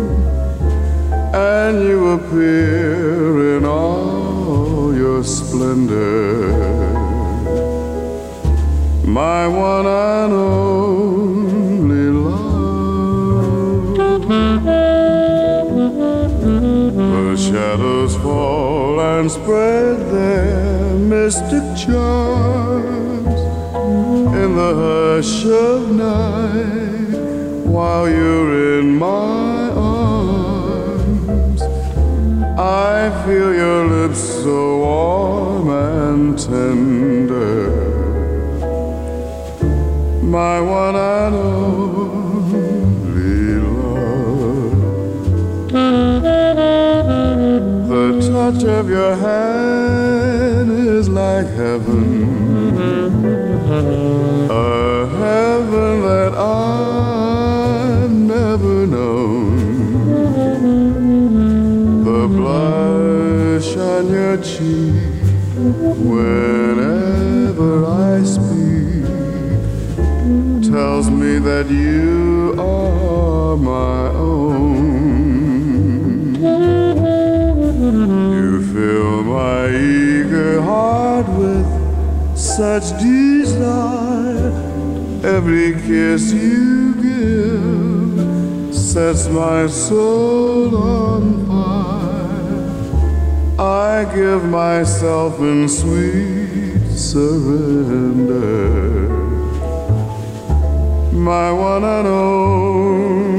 and you appear in all your splendor, my one and only love. The shadows fall and spread their mystic charms in the hush of night while you're in my arms. I feel your lips so warm and tender, my one and only love. The touch of your hand is like heaven, a heaven that I've never known. The blush on your cheek whenever I speak tells me that you are my own. You fill my eager heart with such desire Every kiss you give sets my soul on fire. I give myself in sweet surrender. My one and only,